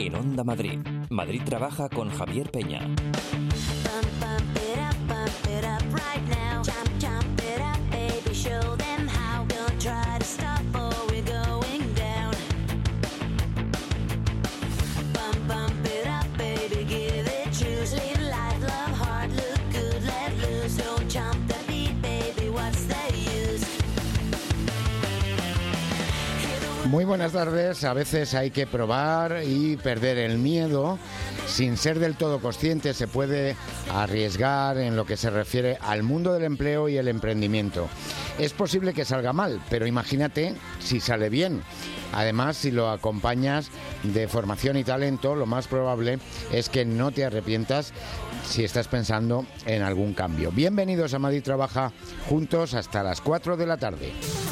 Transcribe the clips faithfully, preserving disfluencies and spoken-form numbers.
En Onda Madrid, Madrid trabaja con Javier Peña. Muy buenas tardes. A veces hay que probar y perder el miedo. Sin ser del todo consciente, se puede arriesgar en lo que se refiere al mundo del empleo y el emprendimiento. Es posible que salga mal, pero imagínate si sale bien. Además, si lo acompañas de formación y talento, lo más probable es que no te arrepientas si estás pensando en algún cambio. Bienvenidos a Madrid Trabaja, juntos hasta las cuatro de la tarde.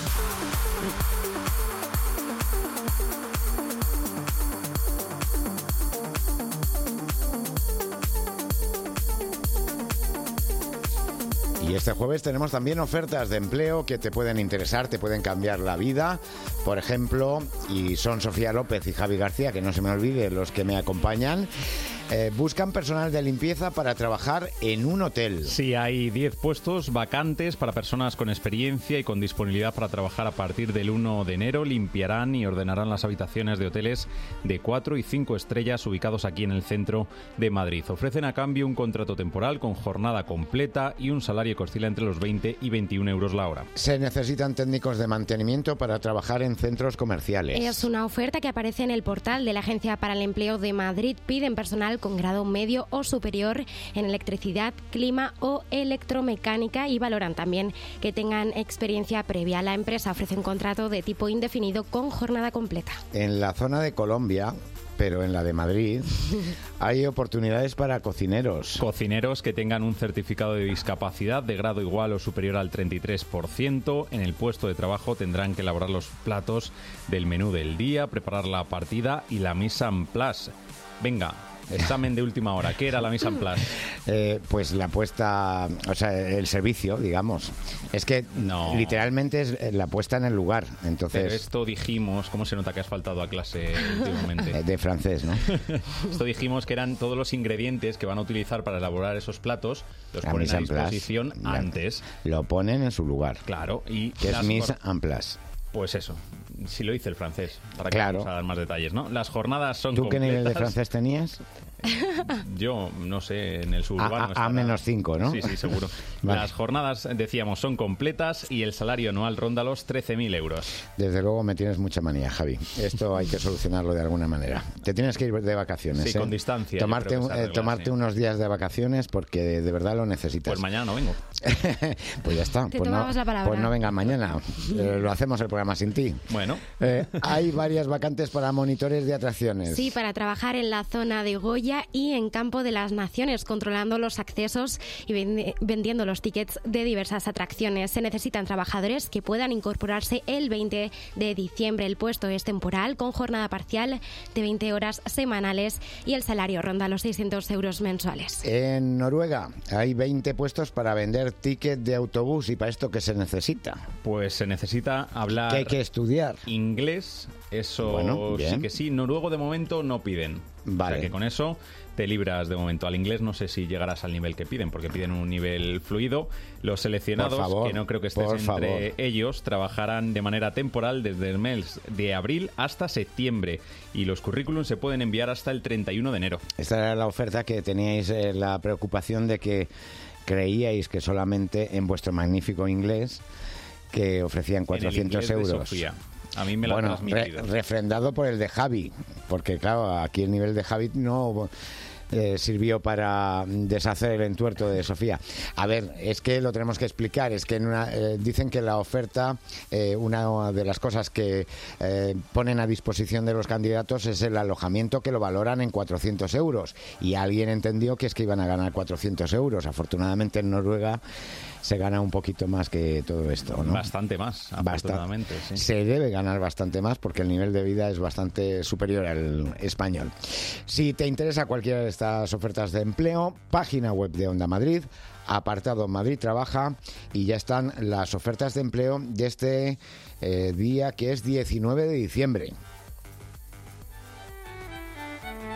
Y este jueves tenemos también ofertas de empleo que te pueden interesar, te pueden cambiar la vida. Por ejemplo, y son Sofía López y Javi García, que no se me olvide los que me acompañan, eh, buscan personal de limpieza para trabajar en un hotel. Sí, hay diez puestos vacantes para personas con experiencia y con disponibilidad para trabajar a partir del uno de enero. Limpiarán y ordenarán las habitaciones de hoteles de cuatro y cinco estrellas ubicados aquí en el centro de Madrid. Ofrecen a cambio un contrato temporal con jornada completa y un salario que oscila entre los veinte y veintiún euros la hora. Se necesitan técnicos de mantenimiento para trabajar en centros comerciales. Es una oferta que aparece en el portal de la Agencia para el Empleo de Madrid. Piden personal con grado medio o superior en electricidad, clima o electromecánica y valoran también que tengan experiencia previa. La empresa ofrece un contrato de tipo indefinido con jornada completa. En la zona de Colombia, pero en la de Madrid, hay oportunidades para cocineros. Cocineros que tengan un certificado de discapacidad de grado igual o superior al treinta y tres por ciento. En el puesto de trabajo tendrán que elaborar los platos del menú del día, preparar la partida y la mise en place. Venga, examen de última hora. ¿Qué era la mise en place? Eh, pues la puesta, o sea, el servicio, digamos. Es que no. Literalmente es la puesta en el lugar. Entonces, pero esto dijimos, ¿cómo se nota que has faltado a clase últimamente? De francés, ¿no? Esto dijimos que eran todos los ingredientes que van a utilizar para elaborar esos platos, los la ponen a disposición place, antes. Lo ponen en su lugar. Claro. Y que es mise en place. Pues eso, si lo dice el francés, para que claro. vamos a dar más detalles, ¿no? Las jornadas son ¿Tú completas. qué nivel de francés tenías? Yo, no sé, en el suburbano. A menos cinco, ¿no? Sí, sí, seguro. Vale. Las jornadas, decíamos, son completas y el salario anual ronda los trece mil euros. Desde luego me tienes mucha manía, Javi. Esto hay que solucionarlo de alguna manera. Te tienes que ir de vacaciones, Sí, ¿eh? con distancia. Tomarte, arregla, eh, tomarte sí. unos días de vacaciones porque de verdad lo necesitas. Pues mañana no vengo. Pues ya está. Te pues, tomamos no, la palabra. pues no vengas mañana. Eh, lo hacemos el programa sin ti. Bueno. Eh, hay varias vacantes para monitores de atracciones. Sí, para trabajar en la zona de Goya y en Campo de las Naciones, controlando los accesos y vendiendo los tickets de diversas atracciones. Se necesitan trabajadores que puedan incorporarse el veinte de diciembre. El puesto es temporal, con jornada parcial de veinte horas semanales y el salario ronda los seiscientos euros mensuales. En Noruega hay veinte puestos para vender tickets de autobús. ¿Y para esto qué se necesita? Pues se necesita hablar... ¿Qué hay que estudiar? Inglés, eso bueno, sí que sí. Noruego de momento no piden. Vale. O sea que con eso te libras de momento. Al inglés no sé si llegarás al nivel que piden, porque piden un nivel fluido. Los seleccionados, por favor, que no creo que estés entre favor. ellos, trabajarán de manera temporal desde el mes de abril hasta septiembre. Y los currículums se pueden enviar hasta el treinta y uno de enero. Esta era la oferta que teníais, eh, la preocupación de que creíais que solamente en vuestro magnífico inglés, que ofrecían cuatrocientos en el inglés euros. De Sofía. A mí me lo bueno, ha transmitido. Re, refrendado por el de Javi, porque claro, aquí el nivel de Javi no eh, sirvió para deshacer el entuerto de Sofía. A ver, es que lo tenemos que explicar, es que en una, eh, dicen que la oferta, eh, una de las cosas que eh, ponen a disposición de los candidatos es el alojamiento, que lo valoran en cuatrocientos euros, y alguien entendió que es que iban a ganar cuatrocientos euros. Afortunadamente en Noruega se gana un poquito más que todo esto, ¿no? Bastante más, afortunadamente, Basta- sí. Se debe ganar bastante más porque el nivel de vida es bastante superior al español. Si te interesa cualquiera de estas ofertas de empleo, página web de Onda Madrid, apartado Madrid Trabaja, y ya están las ofertas de empleo de este eh, día que es diecinueve de diciembre.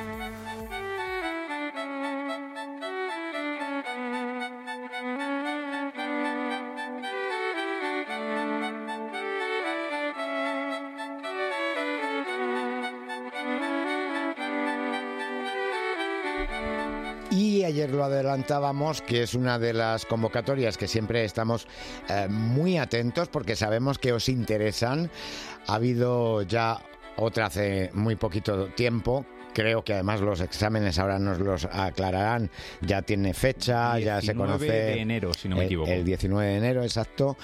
Y ayer lo adelantábamos, que es una de las convocatorias que siempre estamos eh, muy atentos porque sabemos que os interesan. Ha habido ya otra hace muy poquito tiempo. Creo que además los exámenes ahora nos los aclararán. Ya tiene fecha, ya se conoce. diecinueve de enero, si no me equivoco. El, el diecinueve de enero, exacto.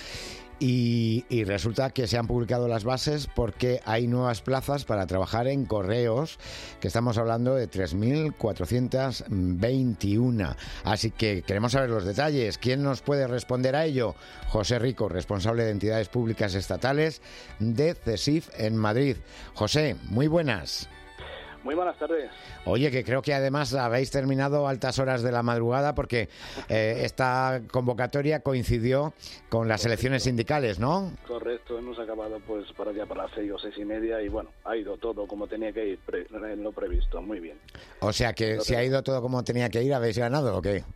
Y, y resulta que se han publicado las bases porque hay nuevas plazas para trabajar en correos, que estamos hablando de tres mil cuatrocientos veintiuno. Así que queremos saber los detalles. ¿Quién nos puede responder a ello? José Rico, responsable de entidades públicas estatales de CESIF en Madrid. José, muy buenas. Muy buenas tardes. Oye, que creo que además habéis terminado a altas horas de la madrugada porque eh, esta convocatoria coincidió con las elecciones sindicales, ¿no? Correcto, hemos acabado pues para allá para las seis o seis y media y bueno, ha ido todo como tenía que ir, pre- lo previsto, muy bien. O sea que si ha ido todo como tenía que ir, ¿habéis ganado o qué?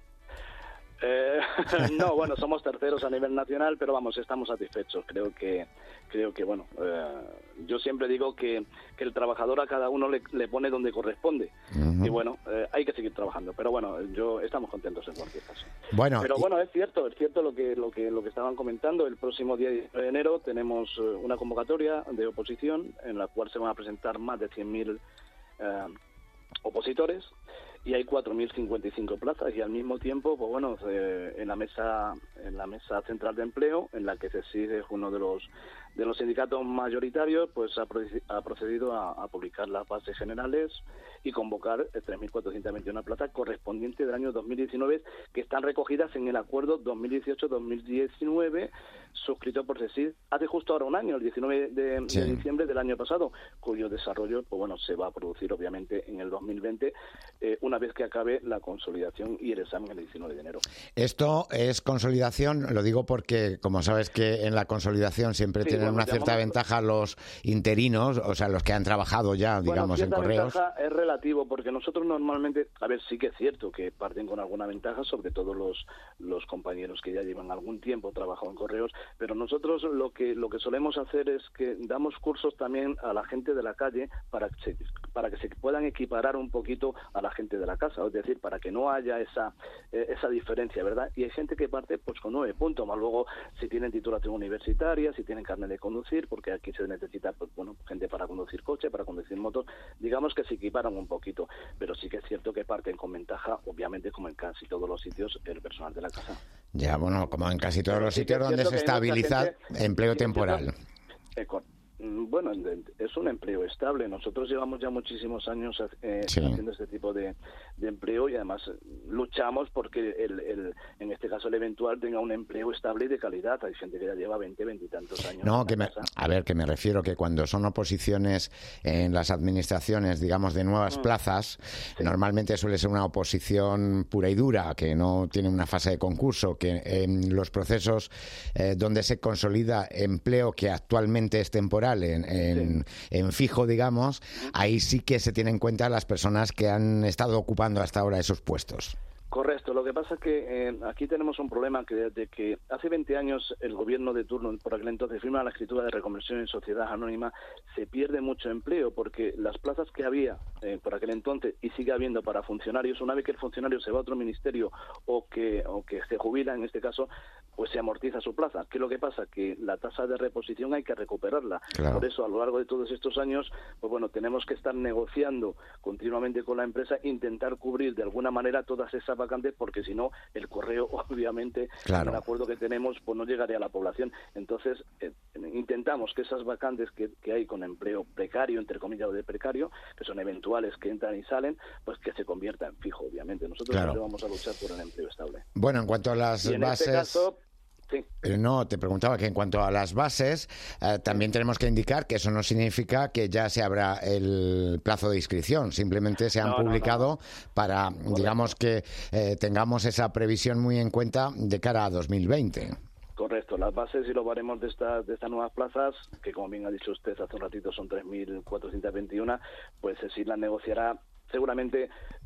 Eh, no, bueno, somos terceros a nivel nacional, pero vamos, estamos satisfechos. Creo que, creo que bueno, eh, yo siempre digo que, que el trabajador a cada uno le, le pone donde corresponde. Uh-huh. Y bueno, eh, hay que seguir trabajando. Pero bueno, yo estamos contentos en cualquier caso. Bueno, pero y... bueno, es cierto, es cierto lo que, lo que, lo que estaban comentando. El próximo día de enero tenemos una convocatoria de oposición en la cual se van a presentar más de cien mil eh, opositores. Y hay cuatro mil cincuenta y cinco plazas y al mismo tiempo, pues bueno, eh, en la mesa en la mesa central de empleo, en la que CESIF es uno de los de los sindicatos mayoritarios, pues ha, ha procedido a, a publicar las bases generales y convocar tres mil cuatrocientos veintiuno plazas correspondientes del año dos mil diecinueve, que están recogidas en el acuerdo dos mil dieciocho dos mil diecinueve suscrito por CESIF hace justo ahora un año, el diecinueve de, sí. de diciembre del año pasado, cuyo desarrollo, pues bueno, se va a producir obviamente en el dos mil veinte, eh, una vez que acabe la consolidación y el examen el diecinueve de enero. Esto es consolidación, lo digo porque, como sabes que en la consolidación siempre sí, tienen bueno, una cierta llamamos... ventaja los interinos, o sea, los que han trabajado ya, digamos, bueno, en correos. Ventaja es relativo, porque nosotros normalmente, a ver, sí que es cierto que parten con alguna ventaja, sobre todo los, los compañeros que ya llevan algún tiempo trabajando en correos, pero nosotros lo que lo que solemos hacer es que damos cursos también a la gente de la calle para que se, para que se puedan equiparar un poquito a la gente de la casa, es decir, para que no haya esa eh, esa diferencia, ¿verdad? Y hay gente que parte pues con nueve puntos, más luego si tienen titulación universitaria, si tienen carnet de conducir, porque aquí se necesita pues bueno, gente para conducir coche, para conducir motos, digamos que se equiparan un poquito, pero sí que es cierto que parten con ventaja, obviamente como en casi todos los sitios, el personal de la casa. Ya, bueno, como en casi todos los sí sitios donde se estabiliza gente, empleo sí, temporal. Eh, con, bueno, es un empleo estable. Nosotros llevamos ya muchísimos años eh, sí. haciendo este tipo de, de empleo y además luchamos porque el, el, en este caso el eventual tenga un empleo estable y de calidad. Hay gente que ya lleva veinte, veinte y tantos años. No, que me, a ver, que me refiero que cuando son oposiciones en las administraciones, digamos, de nuevas mm. plazas, sí. normalmente suele ser una oposición pura y dura, que no tiene una fase de concurso, que en los procesos eh, donde se consolida empleo que actualmente es temporal, En, en, sí. en fijo, digamos, ahí sí que se tienen en cuenta las personas que han estado ocupando hasta ahora esos puestos. Correcto. Lo que pasa es que eh, aquí tenemos un problema que desde que hace veinte años el gobierno de turno, por aquel entonces, firma la escritura de reconversión en sociedad anónima, se pierde mucho empleo porque las plazas que había eh, por aquel entonces y sigue habiendo para funcionarios, una vez que el funcionario se va a otro ministerio o que, o que se jubila, en este caso, pues se amortiza su plaza. ¿Qué es lo que pasa? Que la tasa de reposición hay que recuperarla. Claro. Por eso, a lo largo de todos estos años, pues bueno, tenemos que estar negociando continuamente con la empresa, intentar cubrir de alguna manera todas esas vacantes, porque si no, el correo, obviamente, claro. el acuerdo que tenemos, pues no llegaría a la población. Entonces, eh, intentamos que esas vacantes que, que hay con empleo precario, entre comillas, o de precario, que son eventuales, que entran y salen, pues que se conviertan en fijo, obviamente. Nosotros claro. siempre vamos a luchar por el empleo estable. Bueno, en cuanto a las y en bases... Este caso, sí. No, te preguntaba que en cuanto a las bases, eh, también tenemos que indicar que eso no significa que ya se abra el plazo de inscripción, simplemente se han no, publicado no, no. para, Correcto. digamos, que eh, tengamos esa previsión muy en cuenta de cara a dos mil veinte. Correcto, las bases y los baremos de estas de estas nuevas plazas, que como bien ha dicho usted hace un ratito son tres mil cuatrocientos veintiuno, pues sí las negociará seguramente eh,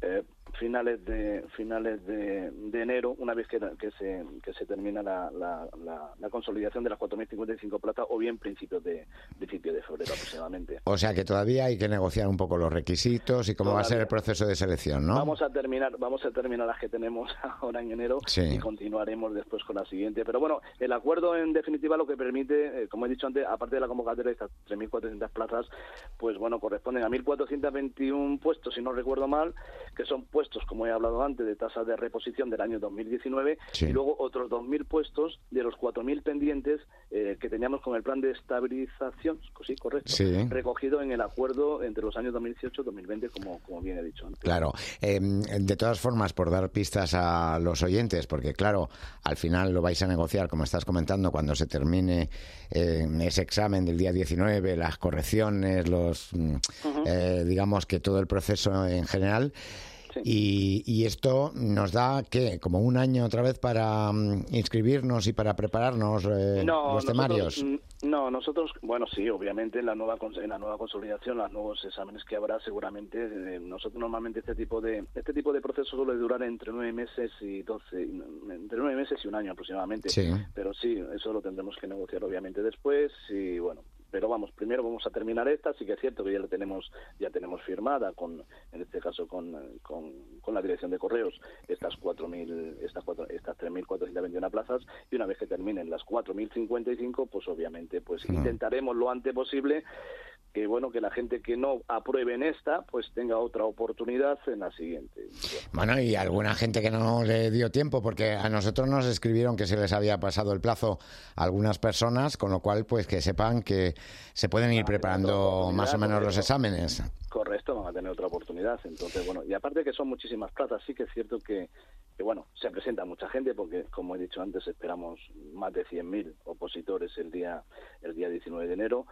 finales de finales de, de enero, una vez que, que se que se termina la, la, la, la consolidación de las cuatro mil cincuenta y cinco plazas, o bien principios de principios de febrero aproximadamente. O sea que todavía hay que negociar un poco los requisitos y cómo todavía va a ser el proceso de selección, ¿no? Vamos a terminar vamos a terminar las que tenemos ahora en enero, sí, y continuaremos después con la siguiente. Pero bueno, el acuerdo en definitiva lo que permite, eh, como he dicho antes, aparte de la convocatoria de estas tres mil cuatrocientas plazas, pues bueno, corresponden a mil cuatrocientos veintiuno puestos, si no recuerdo mal, que son puestos, como he hablado antes, de tasa de reposición del año dos mil diecinueve, sí, y luego otros dos mil puestos de los cuatro mil pendientes eh, que teníamos con el plan de estabilización, sí, correcto, sí, recogido en el acuerdo entre los años dos mil dieciocho y dos mil veinte, como, como bien he dicho antes. Claro. Eh, de todas formas, por dar pistas a los oyentes, porque claro, al final lo vais a negociar, como estás comentando, cuando se termine eh, ese examen del día diecinueve, las correcciones, los uh-huh. eh, digamos que todo el proceso en general. Sí. Y, y esto nos da, ¿qué? Como un año otra vez para um, inscribirnos y para prepararnos eh, no, los nosotros, temarios. No, nosotros, bueno, sí, obviamente en la nueva en la nueva consolidación, los nuevos exámenes que habrá, seguramente eh, nosotros normalmente este tipo de este tipo de proceso suele durar entre nueve meses y doce, entre nueve meses y un año aproximadamente. Sí. Pero sí, eso lo tendremos que negociar obviamente después y bueno. Pero vamos, primero vamos a terminar esta, sí que es cierto que ya la tenemos ya tenemos firmada con, en este caso con, con, con la dirección de correos, estas cuatro mil, estas cuatro, estas tres mil cuatrocientas veintiuno plazas, y una vez que terminen las cuatro mil cincuenta y cinco, pues obviamente pues no. intentaremos lo antes posible que bueno que la gente que no apruebe en esta pues tenga otra oportunidad en la siguiente. Bueno, y alguna gente que no le dio tiempo, porque a nosotros nos escribieron que se les había pasado el plazo a algunas personas, con lo cual pues que sepan que se pueden ir preparando más o menos correcto. Los exámenes. Correcto, van a tener otra oportunidad. Entonces, bueno, y aparte que son muchísimas plazas, sí que es cierto que, que bueno, se presenta mucha gente porque, como he dicho antes, esperamos más de cien mil opositores el día el día diecinueve de enero.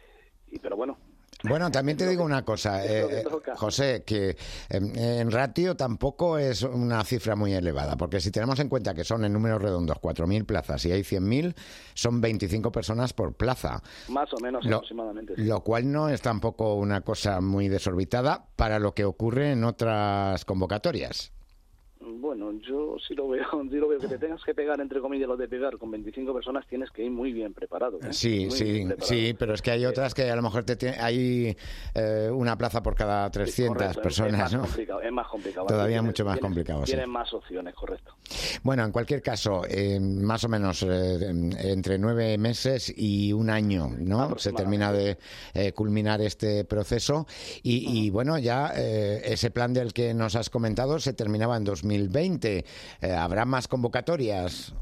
Y, pero bueno, Bueno, también te digo una cosa, eh, José, que en ratio tampoco es una cifra muy elevada, porque si tenemos en cuenta que son en números redondos cuatro mil plazas y hay cien mil, son veinticinco personas por plaza. Más o menos lo, aproximadamente. Sí. Lo cual no es tampoco una cosa muy desorbitada para lo que ocurre en otras convocatorias. Bueno, yo sí lo veo, sí lo veo que te tengas que pegar, entre comillas, lo de pegar con veinticinco personas, tienes que ir muy bien preparado. ¿eh? Sí, muy sí, preparado. Sí, pero es que hay otras que a lo mejor te tiene, hay eh, una plaza por cada trescientas sí, personas, es más ¿no? Complicado, es más complicado. Todavía tienes, mucho más tienes, complicado, Tienen sí. más opciones, correcto. Bueno, en cualquier caso, eh, más o menos eh, entre nueve meses y un año, ¿no? Se termina de eh, culminar este proceso y, uh-huh. y bueno, ya eh, ese plan del que nos has comentado se terminaba en dos mil veinte. Eh, ¿Habrá más convocatorias?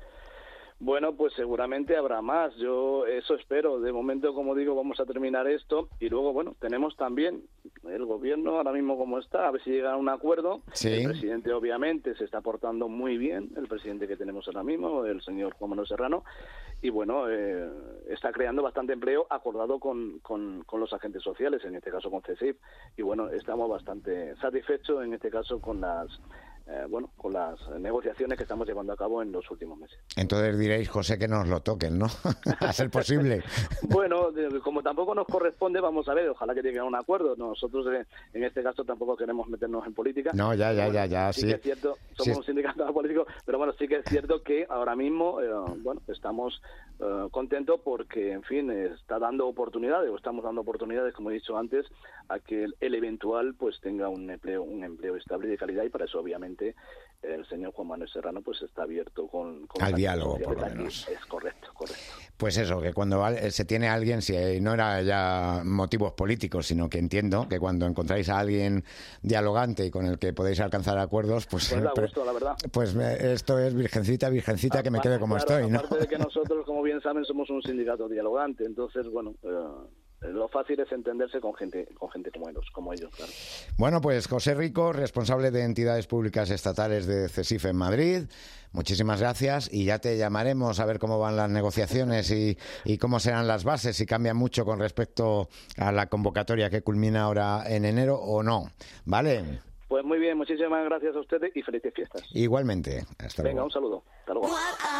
Bueno, pues seguramente habrá más. Yo eso espero. De momento, como digo, vamos a terminar esto y luego, bueno, tenemos también el gobierno ahora mismo como está, a ver si llega a un acuerdo. Sí. El presidente obviamente se está portando muy bien, el presidente que tenemos ahora mismo, el señor Juan Manuel Serrano, y bueno, eh, está creando bastante empleo acordado con, con, con los agentes sociales, en este caso con C E S I F, y bueno, estamos bastante satisfechos en este caso con las Eh, bueno, con las negociaciones que estamos llevando a cabo en los últimos meses. Entonces diréis, José, que nos lo toquen, ¿no? A ser posible. Bueno, como tampoco nos corresponde, vamos a ver, ojalá que lleguen a un acuerdo. Nosotros, eh, en este caso, tampoco queremos meternos en política. No, ya, ya, bueno, ya, ya, sí. Sí que es cierto, somos sí. un sindicato político, pero bueno, sí que es cierto que ahora mismo, eh, bueno, estamos eh, contentos porque, en fin, está dando oportunidades, o estamos dando oportunidades, como he dicho antes, a que el, el eventual, pues, tenga un empleo, un empleo estable y de calidad, y para eso, obviamente, el señor Juan Manuel Serrano pues está abierto con, con al diálogo, por lo menos. Es correcto, correcto. Pues eso, que cuando se tiene a alguien, si no era ya motivos políticos, sino que entiendo que cuando encontráis a alguien dialogante y con el que podéis alcanzar acuerdos, pues pues, da gusto, la verdad. Pues esto es virgencita, virgencita, aparte, que me quede como claro, estoy, ¿no? Aparte de que nosotros, como bien saben, somos un sindicato dialogante, entonces, bueno... Eh, lo fácil es entenderse con gente con gente como ellos, como ellos, claro. Bueno, pues José Rico, responsable de entidades públicas estatales de C E S I F en Madrid, muchísimas gracias y ya te llamaremos a ver cómo van las negociaciones y, y cómo serán las bases, si cambian mucho con respecto a la convocatoria que culmina ahora en enero o no, ¿vale? Pues muy bien, muchísimas gracias a ustedes y felices fiestas. Igualmente. Hasta Venga, luego. un saludo. Hasta luego.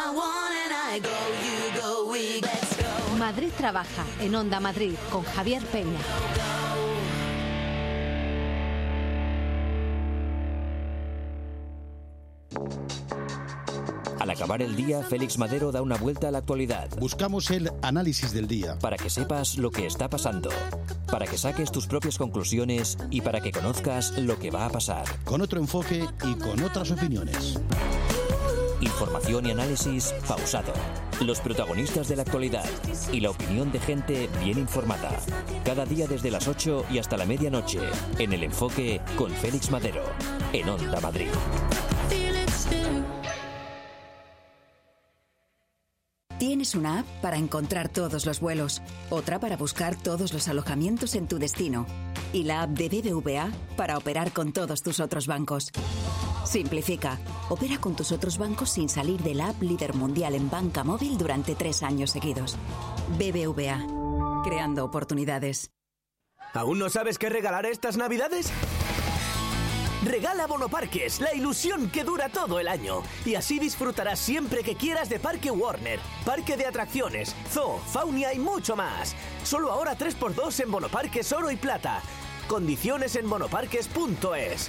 Madrid trabaja en Onda Madrid con Javier Peña. Al acabar el día, Félix Madero da una vuelta a la actualidad. Buscamos el análisis del día. Para que sepas lo que está pasando, para que saques tus propias conclusiones y para que conozcas lo que va a pasar. Con otro enfoque y con otras opiniones. Información y análisis pausado. Los protagonistas de la actualidad y la opinión de gente bien informada. Cada día desde las ocho y hasta la medianoche, en El Enfoque con Félix Madero, en Onda Madrid. Tienes una app para encontrar todos los vuelos, otra para buscar todos los alojamientos en tu destino y la app de B B V A para operar con todos tus otros bancos. Simplifica. Opera con tus otros bancos sin salir de la app líder mundial en banca móvil durante tres años seguidos. B B V A. Creando oportunidades. ¿Aún no sabes qué regalar estas Navidades? Regala Bonoparques, la ilusión que dura todo el año. Y así disfrutarás siempre que quieras de Parque Warner, parque de atracciones, zoo, faunia y mucho más. Solo ahora tres por dos en Bonoparques Oro y Plata. Condiciones en bonoparques punto es.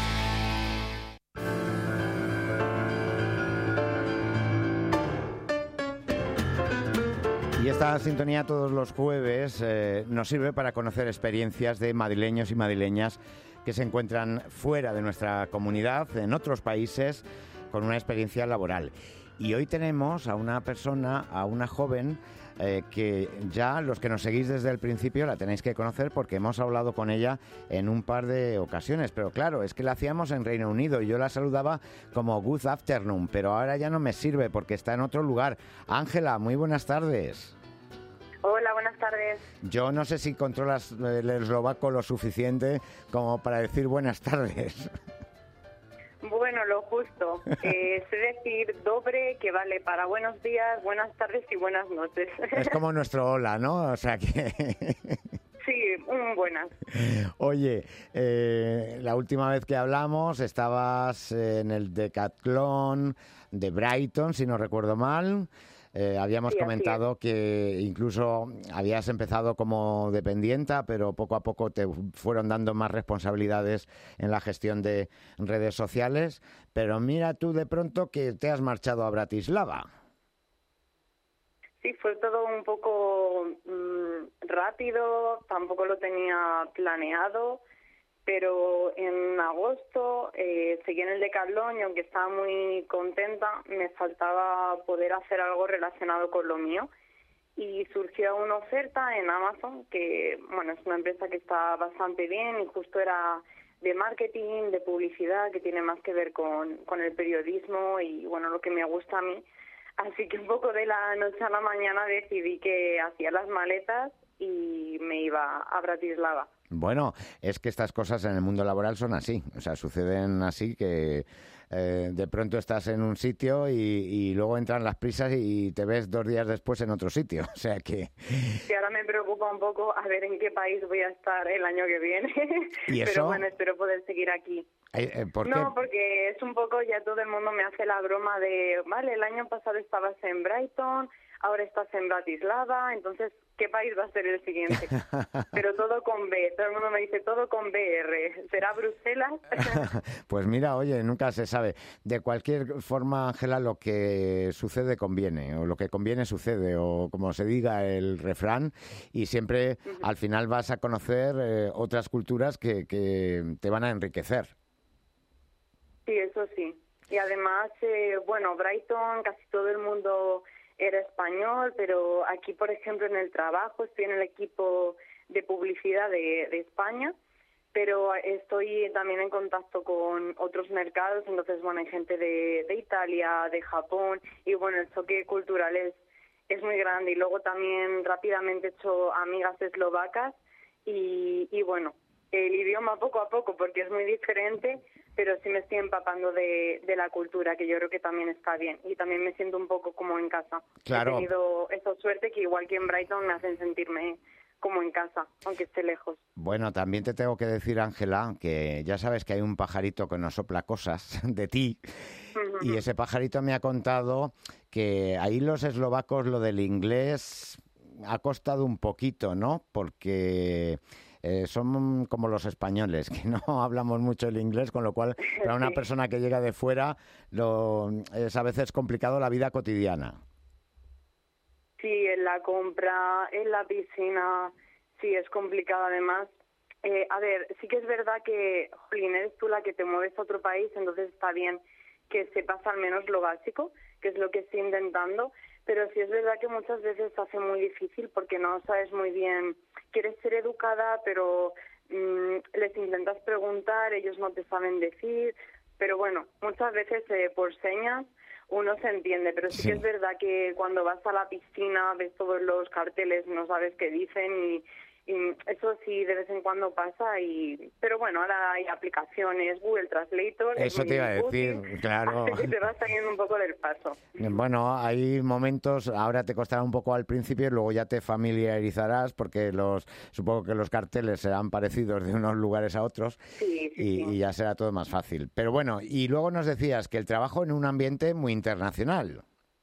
Y esta sintonía todos los jueves eh, nos sirve para conocer experiencias de madrileños y madrileñas que se encuentran fuera de nuestra comunidad, en otros países, con una experiencia laboral. Y hoy tenemos a una persona, a una joven, eh, que ya los que nos seguís desde el principio la tenéis que conocer porque hemos hablado con ella en un par de ocasiones. Pero claro, es que la hacíamos en Reino Unido y yo la saludaba como Good Afternoon, pero ahora ya no me sirve porque está en otro lugar. Ángela, muy buenas tardes. Hola, buenas tardes. Yo no sé si controlas el eslovaco lo suficiente como para decir buenas tardes. Bueno, lo justo. Eh, sé decir dobre, que vale para buenos días, buenas tardes y buenas noches. Es como nuestro hola, ¿no? O sea que... Sí, un buenas. Oye, eh, la última vez que hablamos estabas en el Decathlon de Brighton, si no recuerdo mal. Eh, habíamos sí, comentado que incluso habías empezado como dependienta, pero poco a poco te fueron dando más responsabilidades en la gestión de redes sociales. Pero mira tú de pronto que te has marchado a Bratislava. Sí, fue todo un poco mmm, rápido, tampoco lo tenía planeado. Pero en agosto eh, seguí en el Decathlon y aunque estaba muy contenta, me faltaba poder hacer algo relacionado con lo mío. Y surgió una oferta en Amazon, que bueno es una empresa que está bastante bien y justo era de marketing, de publicidad, que tiene más que ver con, con el periodismo y bueno lo que me gusta a mí. Así que un poco de la noche a la mañana decidí que hacía las maletas y me iba a Bratislava. Bueno, es que estas cosas en el mundo laboral son así, o sea, suceden así que eh, de pronto estás en un sitio y, y luego entran las prisas y te ves dos días después en otro sitio, o sea que... Sí, ahora me preocupa un poco a ver en qué país voy a estar el año que viene, ¿Y eso? Pero bueno, espero poder seguir aquí. Eh, ¿por no, qué? Porque es un poco, ya todo el mundo me hace la broma de, vale, el año pasado estabas en Brighton, ahora estás en Bratislava, entonces, ¿qué país va a ser el siguiente? Pero todo con B, todo el mundo me dice todo con B R, ¿será Bruselas? Pues mira, oye, nunca se sabe. De cualquier forma, Ángela, lo que sucede conviene, o lo que conviene sucede, o como se diga el refrán, y siempre uh-huh. al final vas a conocer eh, otras culturas que, que te van a enriquecer. Sí, eso sí. Y además, eh, bueno, Brighton, casi todo el mundo era español, pero aquí, por ejemplo, en el trabajo estoy en el equipo de publicidad de, de España, pero estoy también en contacto con otros mercados, entonces, bueno, hay gente de, de Italia, de Japón, y bueno, el choque cultural es, es muy grande. Y luego también rápidamente he hecho amigas eslovacas y, y bueno, el idioma poco a poco, porque es muy diferente, pero sí me estoy empapando de, de la cultura, que yo creo que también está bien. Y también me siento un poco como en casa. Claro. He tenido esa suerte que igual que en Brighton me hacen sentirme como en casa, aunque esté lejos. Bueno, también te tengo que decir, Ángela, que ya sabes que hay un pajarito que nos sopla cosas de ti. Uh-huh. Y ese pajarito me ha contado que ahí los eslovacos lo del inglés ha costado un poquito, ¿no? Porque... eh, son como los españoles, que no hablamos mucho el inglés, con lo cual para una Sí. persona que llega de fuera lo, es a veces complicado la vida cotidiana. Sí, en la compra, en la piscina, sí, es complicado además. Eh, a ver, sí que es verdad que, jolín, eres tú la que te mueves a otro país, entonces está bien que sepas al menos lo básico, que es lo que estoy intentando, pero sí es verdad que muchas veces se hace muy difícil porque no sabes muy bien, quieres ser educada, pero mmm, les intentas preguntar, ellos no te saben decir, pero bueno, muchas veces eh, por señas uno se entiende, pero sí, Sí. que es verdad que cuando vas a la piscina ves todos los carteles, no sabes qué dicen y, y eso sí de vez en cuando pasa, y pero bueno, ahora hay aplicaciones, Google Translator, es Eso muy te iba a útil, decir, claro. así que te vas saliendo un poco del paso. Bueno, hay momentos, ahora te costará un poco al principio, luego ya te familiarizarás porque los supongo que los carteles serán parecidos de unos lugares a otros Sí, sí, y, sí. y ya será todo más fácil. Pero bueno, y luego nos decías que el trabajo en un ambiente muy internacional.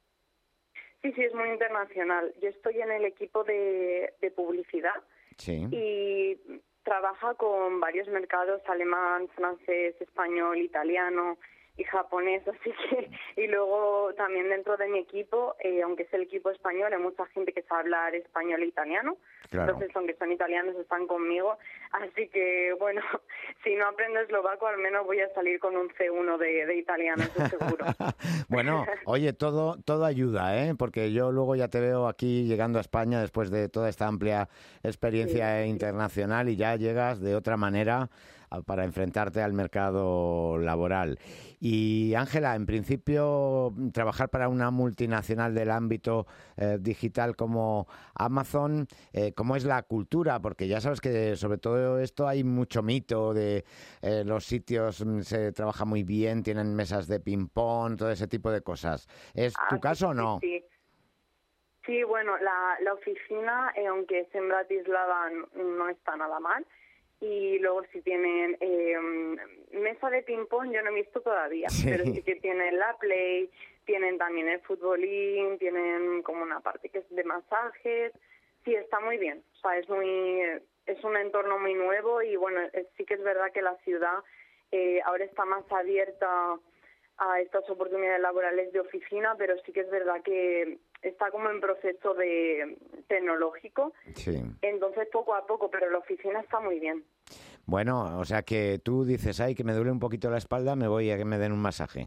Sí, sí, es muy internacional. Yo estoy en el equipo de, de publicidad Sí. y trabaja con varios mercados, alemán, francés, español, italiano y japonés, así que, y luego también dentro de mi equipo, eh, aunque es el equipo español, hay mucha gente que sabe hablar español e italiano, Claro. entonces aunque son italianos están conmigo, así que bueno, si no aprendo eslovaco al menos voy a salir con un ce uno de, de italiano, eso seguro. Bueno, oye, todo todo ayuda, ¿eh? Porque yo luego ya te veo aquí llegando a España después de toda esta amplia experiencia internacional y ya llegas de otra manera a- para enfrentarte al mercado laboral. Y Ángela, en principio, trabajar para una multinacional del ámbito eh, digital como Amazon, eh, ¿cómo es la cultura? Porque ya sabes que sobre todo esto hay mucho mito de eh, los sitios mm, se trabaja muy bien, tienen mesas de ping-pong, todo ese tipo de cosas. ¿Es Ah, tu sí, caso o sí, no? Sí, sí, bueno, la, la oficina, eh, aunque es en Bratislava, n- no está nada mal. Y luego si tienen eh, mesa de ping-pong, yo no he visto todavía, Sí. pero sí que tienen la Play, tienen también el futbolín, tienen como una parte que es de masajes. Sí, está muy bien. O sea, es muy, es un entorno muy nuevo y bueno, es- sí que es verdad que la ciudad eh, ahora está más abierta a estas oportunidades laborales de oficina, pero sí que es verdad que está como en proceso de tecnológico, Sí. entonces poco a poco, pero la oficina está muy bien. Bueno, o sea que tú dices, ay, que me duele un poquito la espalda, me voy a que me den un masaje.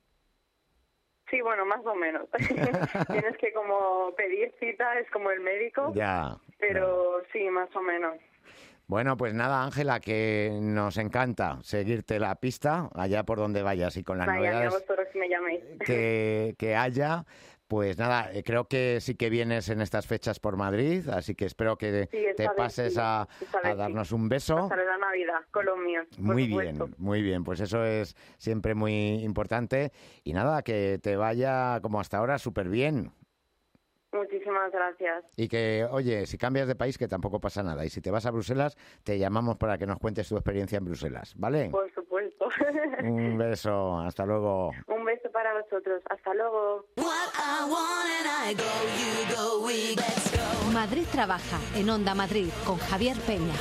Sí, bueno, más o menos. Tienes que como pedir cita, es como el médico, Ya. pero sí, más o menos. Bueno, pues nada, Ángela, que nos encanta seguirte la pista allá por donde vayas y con las Vaya, ni a novedades vosotros si me llaméis. que, que haya. Pues nada, eh, creo que sí que vienes en estas fechas por Madrid, así que espero que Sí, esta te vez pases sí, a, esta a vez sí. darnos un beso. Pasaré la Navidad con los míos, por Muy supuesto. bien, muy bien, pues eso es siempre muy importante. Y nada, que te vaya como hasta ahora súper bien. Muchísimas gracias. Y que, oye, si cambias de país, que tampoco pasa nada. Y si te vas a Bruselas, te llamamos para que nos cuentes tu experiencia en Bruselas, ¿vale? Por supuesto. Un beso, hasta luego. Un beso para vosotros. Hasta luego. Madrid trabaja en Onda Madrid con Javier Peña.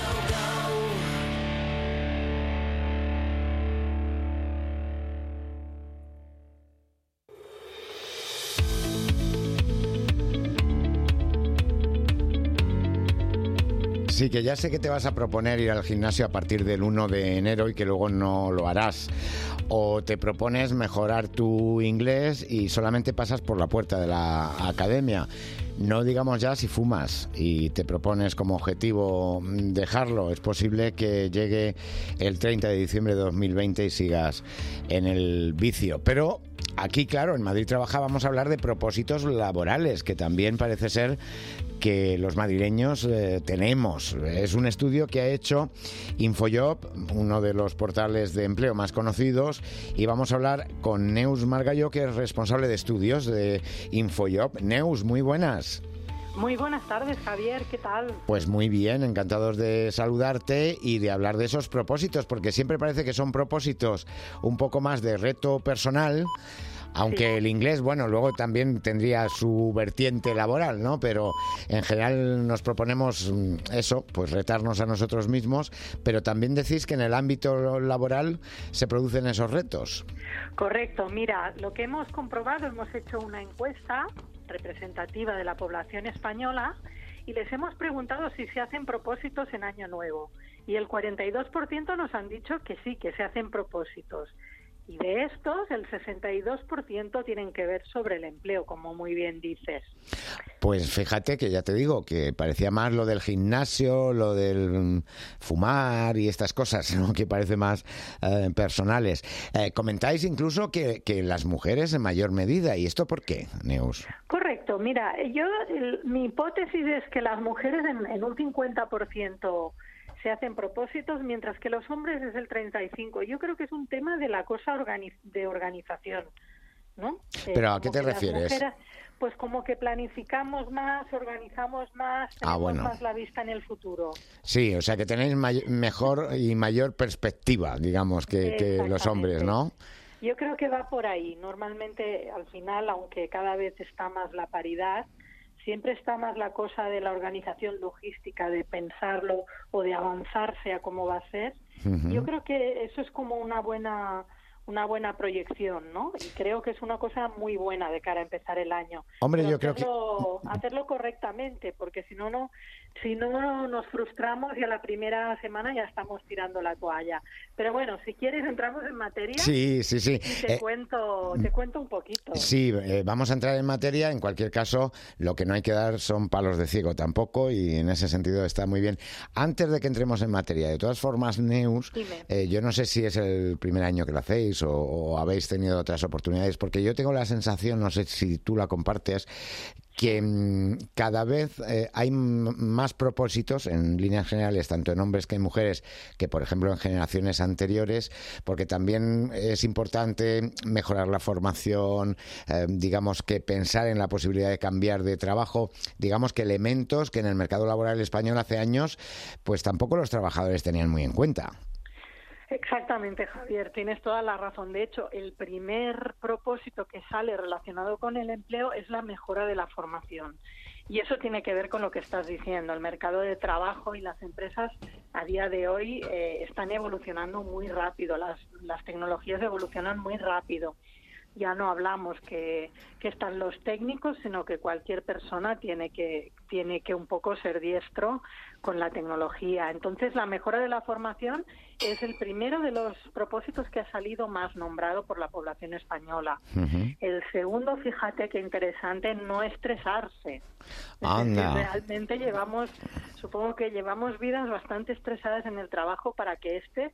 Sí, que ya sé que te vas a proponer ir al gimnasio a partir del uno de enero y que luego no lo harás. O te propones mejorar tu inglés y solamente pasas por la puerta de la academia. No digamos ya si fumas y te propones como objetivo dejarlo. Es posible que llegue el treinta de diciembre de dos mil veinte y sigas en el vicio. Pero aquí, claro, en Madrid Trabaja vamos a hablar de propósitos laborales, que también parece ser que los madrileños eh, tenemos. Es un estudio que ha hecho Infojob, uno de los portales de empleo más conocidos, y vamos a hablar con Neus Margallo, que es responsable de estudios de Infojob. Neus, muy buenas. Muy buenas tardes, Javier, ¿qué tal? Pues muy bien, encantados de saludarte y de hablar de esos propósitos, porque siempre parece que son propósitos un poco más de reto personal, Aunque Sí. el inglés, bueno, luego también tendría su vertiente laboral, ¿no? Pero en general nos proponemos mm, eso, pues retarnos a nosotros mismos, pero también decís que en el ámbito laboral se producen esos retos. Correcto, mira, lo que hemos comprobado, hemos hecho una encuesta representativa de la población española y les hemos preguntado si se hacen propósitos en Año Nuevo. Y el cuarenta y dos por ciento nos han dicho que sí, que se hacen propósitos. Y de estos, el sesenta y dos por ciento tienen que ver sobre el empleo, como muy bien dices. Pues fíjate que ya te digo que parecía más lo del gimnasio, lo del mm, fumar y estas cosas, ¿no? Que parece más eh, personales. Eh, comentáis incluso que, que las mujeres en mayor medida. ¿Y esto por qué, Neus? Correcto, mira, yo el- mi hipótesis es que las mujeres en, en un cincuenta por ciento se hacen propósitos, mientras que los hombres es el treinta y cinco por ciento. Yo creo que es un tema de la cosa organi- de organización, ¿no? Eh, ¿Pero a como qué te que las refieres? mujeres, pues como que planificamos más, organizamos más, tenemos Ah, bueno. más la vista en el futuro. Sí, o sea que tenéis may- mejor y mayor perspectiva, digamos, que, que los hombres, ¿no? Yo creo que va por ahí. Normalmente, al final, aunque cada vez está más la paridad, siempre está más la cosa de la organización logística, de pensarlo o de avanzarse a cómo va a ser. Ujú. Yo creo que eso es como una buena una buena proyección, ¿no? Y creo que es una cosa muy buena de cara a empezar el año. Hombre, Pero yo creo que- hacerlo, hacerlo correctamente, porque si no, no, si no nos frustramos y a la primera semana ya estamos tirando la toalla. Pero bueno, si quieres entramos en materia. Sí, sí, sí. Y te Eh, cuento, te cuento un poquito. Sí, eh, vamos a entrar en materia. En cualquier caso, lo que no hay que dar son palos de ciego tampoco, y en ese sentido está muy bien. Antes de que entremos en materia, de todas formas, Neus, Dime. eh, yo no sé si es el primer año que lo hacéis o, o habéis tenido otras oportunidades, porque yo tengo la sensación, no sé si tú la compartes, que mm, cada vez eh, hay m- más propósitos en líneas generales, tanto en hombres que en mujeres, que por ejemplo en generaciones anteriores, porque también es importante mejorar la formación, eh, digamos que pensar en la posibilidad de cambiar de trabajo, digamos que elementos que en el mercado laboral español hace años pues tampoco los trabajadores tenían muy en cuenta. Exactamente, Javier, tienes toda la razón. De hecho, el primer propósito que sale relacionado con el empleo es la mejora de la formación. Y eso tiene que ver con lo que estás diciendo. El mercado de trabajo y las empresas a día de hoy eh, están evolucionando muy rápido. Las, las tecnologías evolucionan muy rápido. Ya no hablamos que, que están los técnicos, sino que cualquier persona tiene que tiene que un poco ser diestro con la tecnología. Entonces, la mejora de la formación es el primero de los propósitos que ha salido más nombrado por la población española. Ujú. El segundo, fíjate qué interesante, no estresarse. Es Anda. decir, realmente llevamos, supongo que llevamos vidas bastante estresadas en el trabajo para que este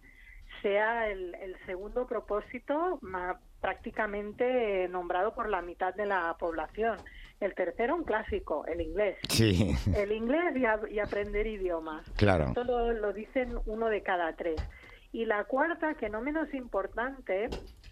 sea el, el segundo propósito ma- prácticamente eh, nombrado por la mitad de la población. El tercero, un clásico, el inglés. Sí. El inglés y, a- y aprender idiomas. Claro. Esto lo, lo dicen uno de cada tres. Y la cuarta, que no menos importante,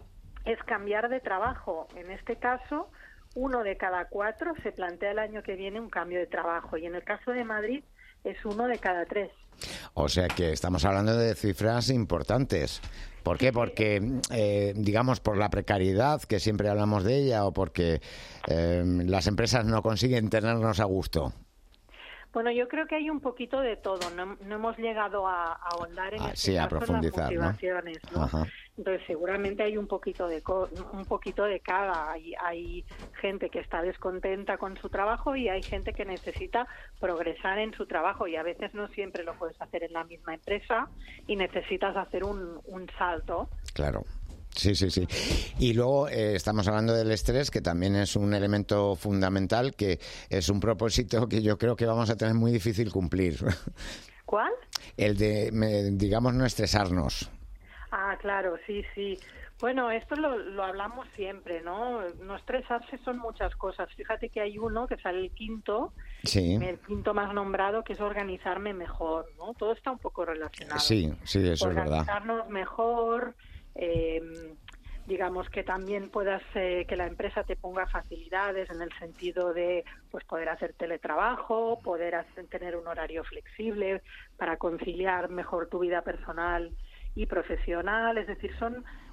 es cambiar de trabajo. En este caso, uno de cada cuatro se plantea el año que viene un cambio de trabajo. Y en el caso de Madrid, es uno de cada tres. O sea que estamos hablando de cifras importantes. ¿Por qué? Porque, eh, digamos, por la precariedad, que siempre hablamos de ella, o porque eh, las empresas no consiguen tenernos a gusto. Bueno, yo creo que hay un poquito de todo. No, no hemos llegado a, a ahondar en, Ah, este sí, a caso en profundizar, ¿no? las motivaciones, ¿no? Ajá. Entonces, seguramente hay un poquito de co- un poquito de cada. Hay, hay gente que está descontenta con su trabajo y hay gente que necesita progresar en su trabajo, y a veces no siempre lo puedes hacer en la misma empresa y necesitas hacer un, un salto. Claro. Sí, sí, sí. Y luego eh, estamos hablando del estrés, que también es un elemento fundamental, que es un propósito que yo creo que vamos a tener muy difícil cumplir. ¿Cuál? El de, me- digamos, no estresarnos. Ah, claro, sí, sí. Bueno, esto lo, lo hablamos siempre, ¿no? No estresarse son muchas cosas. Fíjate que hay uno que sale el quinto, Sí. el quinto más nombrado, que es organizarme mejor, ¿no? Todo está un poco relacionado. Sí, sí, eso es verdad. Organizarnos mejor, eh, digamos que también puedas eh, que la empresa te ponga facilidades en el sentido de pues poder hacer teletrabajo, poder hacer, tener un horario flexible para conciliar mejor tu vida personal y profesional. Es decir, son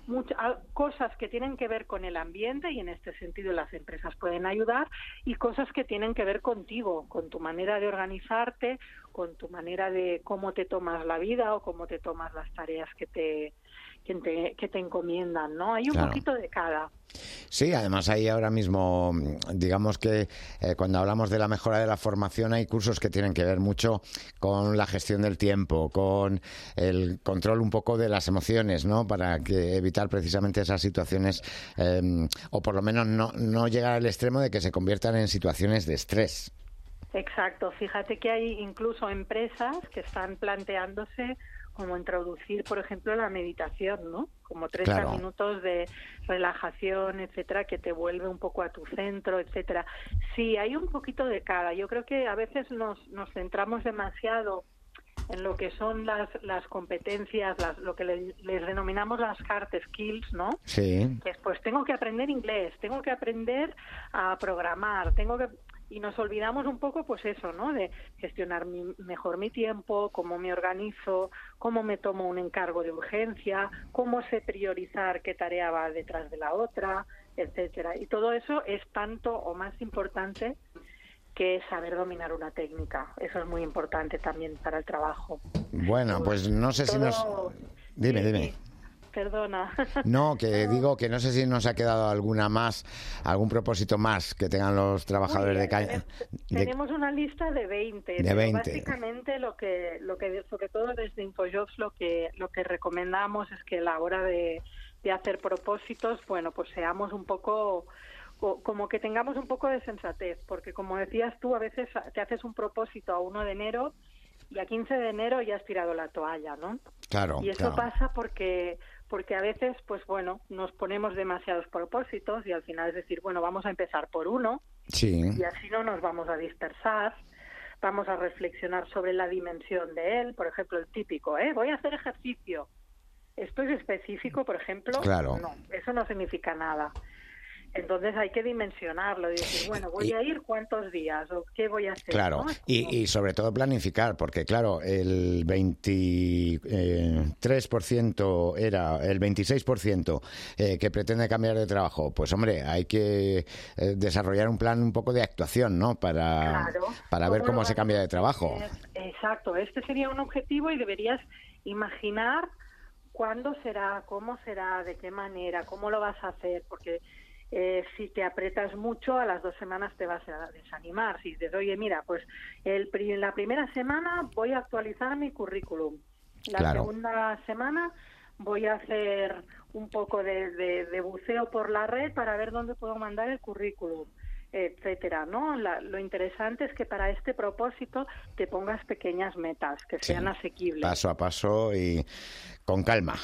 muchas cosas que tienen que ver con el ambiente, y en este sentido las empresas pueden ayudar, y cosas que tienen que ver contigo, con tu manera de organizarte, con tu manera de cómo te tomas la vida o cómo te tomas las tareas que te que te, que te encomiendan, ¿no? Hay un Claro. poquito de cada. Sí, además hay ahora mismo, digamos que eh, cuando hablamos de la mejora de la formación hay cursos que tienen que ver mucho con la gestión del tiempo, con el control un poco de las emociones, ¿no? Para que evitar precisamente esas situaciones eh, o por lo menos no, no llegar al extremo de que se conviertan en situaciones de estrés. Exacto. Fíjate que hay incluso empresas que están planteándose como introducir, por ejemplo, la meditación, ¿no? Como treinta Claro. minutos de relajación, etcétera, que te vuelve un poco a tu centro, etcétera. Sí, hay un poquito de cada. Yo creo que a veces nos, nos centramos demasiado en lo que son las, las competencias, las, lo que le- les denominamos las hard skills, ¿no? Sí. Que es, pues tengo que aprender inglés, tengo que aprender a programar, tengo que... Y nos olvidamos un poco, pues eso, ¿no? De gestionar mi- mejor mi tiempo, cómo me organizo, cómo me tomo un encargo de urgencia, cómo sé priorizar qué tarea va detrás de la otra, etcétera. Y todo eso es tanto o más importante que saber dominar una técnica. Eso es muy importante también para el trabajo. Bueno, pues no sé si nos... Todo- Dime, Sí, dime. sí. Perdona. No, que digo que no sé si nos ha quedado alguna más, algún propósito más que tengan los trabajadores de caña. de- Tenemos una lista de veinte. De pero veinte. Básicamente lo que, lo que, sobre todo desde InfoJobs, lo que, lo que recomendamos es que a la hora de, de hacer propósitos, bueno, pues seamos un poco, co- como que tengamos un poco de sensatez, porque como decías tú, a veces te haces un propósito a uno de enero y a quince de enero ya has tirado la toalla, ¿no? Claro, Y eso claro. pasa porque porque a veces, pues bueno, nos ponemos demasiados propósitos y al final es decir, bueno, vamos a empezar por uno Sí. y así no nos vamos a dispersar, vamos a reflexionar sobre la dimensión de él, por ejemplo, el típico, ¿eh? Voy a hacer ejercicio. ¿Esto es específico, por ejemplo? Claro. No, eso no significa nada. Entonces hay que dimensionarlo y decir, bueno, voy Y- a ir cuántos días o qué voy a hacer. Claro, ¿no? y, y sobre todo planificar, porque claro, el veintitrés por ciento era el veintiséis por ciento eh, que pretende cambiar de trabajo. Pues hombre, hay que eh, desarrollar un plan un poco de actuación, ¿no? Para, Claro. para ver ¿Cómo cómo lo se vas cambia a de trabajo. hacer? Exacto, este sería un objetivo y deberías imaginar cuándo será, cómo será, de qué manera, cómo lo vas a hacer, porque eh, si te apretas mucho, a las dos semanas te vas a desanimar. Si dices, oye, mira, pues el, pri- la primera semana voy a actualizar mi currículum, la Claro. segunda semana voy a hacer un poco de, de- de buceo por la red para ver dónde puedo mandar el currículum, etcétera, ¿no? La- lo interesante es que para este propósito te pongas pequeñas metas que sean asequibles. Paso a paso y con calma.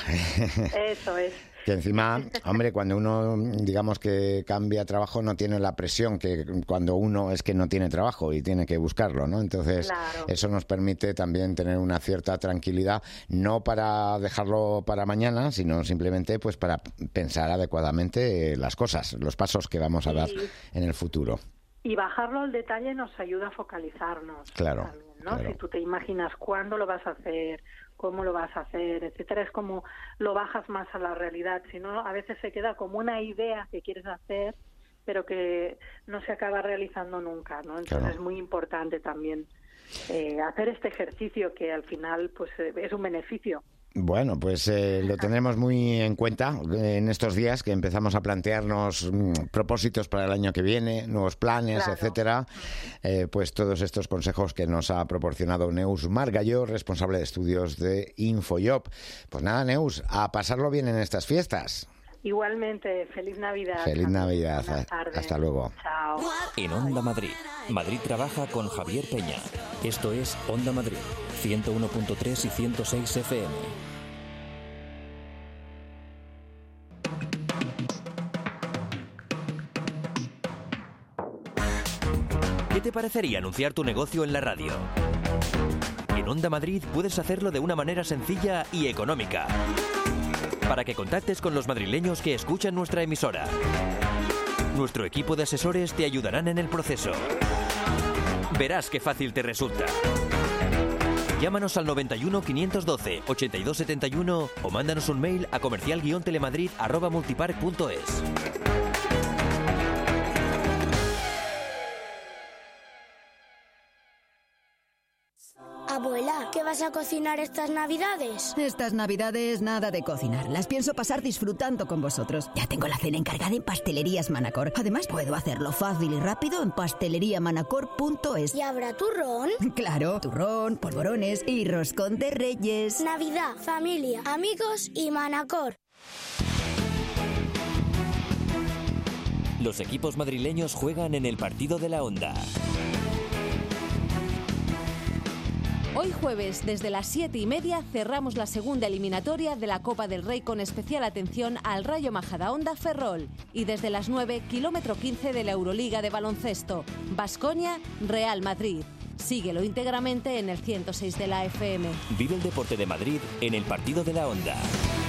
Eso es. Que encima, hombre, cuando uno, digamos que cambia trabajo, no tiene la presión que cuando uno es que no tiene trabajo y tiene que buscarlo, ¿no? Entonces, Claro. eso nos permite también tener una cierta tranquilidad, no para dejarlo para mañana, sino simplemente pues para pensar adecuadamente las cosas, los pasos que vamos a dar Sí. en el futuro. Y bajarlo al detalle nos ayuda a focalizarnos. Claro, también, ¿no? claro. Si tú te imaginas cuándo lo vas a hacer, cómo lo vas a hacer, etcétera, es como lo bajas más a la realidad. Si no, a veces se queda como una idea que quieres hacer, pero que no se acaba realizando nunca, ¿no? Entonces Claro. es muy importante también eh, hacer este ejercicio que al final pues eh, es un beneficio. Bueno, pues eh, lo tendremos muy en cuenta eh, en estos días que empezamos a plantearnos mm, propósitos para el año que viene, nuevos planes, Claro. etcétera. Eh, pues todos estos consejos que nos ha proporcionado Neus Margallo, responsable de estudios de InfoJob. Pues nada, Neus, a pasarlo bien en estas fiestas. Igualmente, feliz Navidad. Feliz También. Navidad. Buenas tardes. Hasta luego. Chao. En Onda Madrid, Madrid trabaja con Javier Peña. Esto es Onda Madrid, ciento uno punto tres y ciento seis F M. ¿Qué te parecería anunciar tu negocio en la radio? En Onda Madrid puedes hacerlo de una manera sencilla y económica, para que contactes con los madrileños que escuchan nuestra emisora. Nuestro equipo de asesores te ayudarán en el proceso. Verás qué fácil te resulta. Llámanos al noventa y uno, quinientos doce, ochenta y dos setenta y uno o mándanos un mail a comercial guion telemadrid arroba multipark punto es. Abuela, ¿qué vas a cocinar estas Navidades? Estas Navidades nada de cocinar. Las pienso pasar disfrutando con vosotros. Ya tengo la cena encargada en Pastelerías Manacor. Además, puedo hacerlo fácil y rápido en pastelería manacor punto es. ¿Y habrá turrón? Claro, turrón, polvorones y roscón de Reyes. Navidad, familia, amigos y Manacor. Los equipos madrileños juegan en el partido de la Onda. Hoy jueves, desde las siete y media, cerramos la segunda eliminatoria de la Copa del Rey con especial atención al Rayo Majadahonda Ferrol. Y desde las nueve, kilómetro quince de la Euroliga de baloncesto. Baskonia, Real Madrid. Síguelo íntegramente en el ciento seis de la F M. Vive el deporte de Madrid en el partido de la Onda.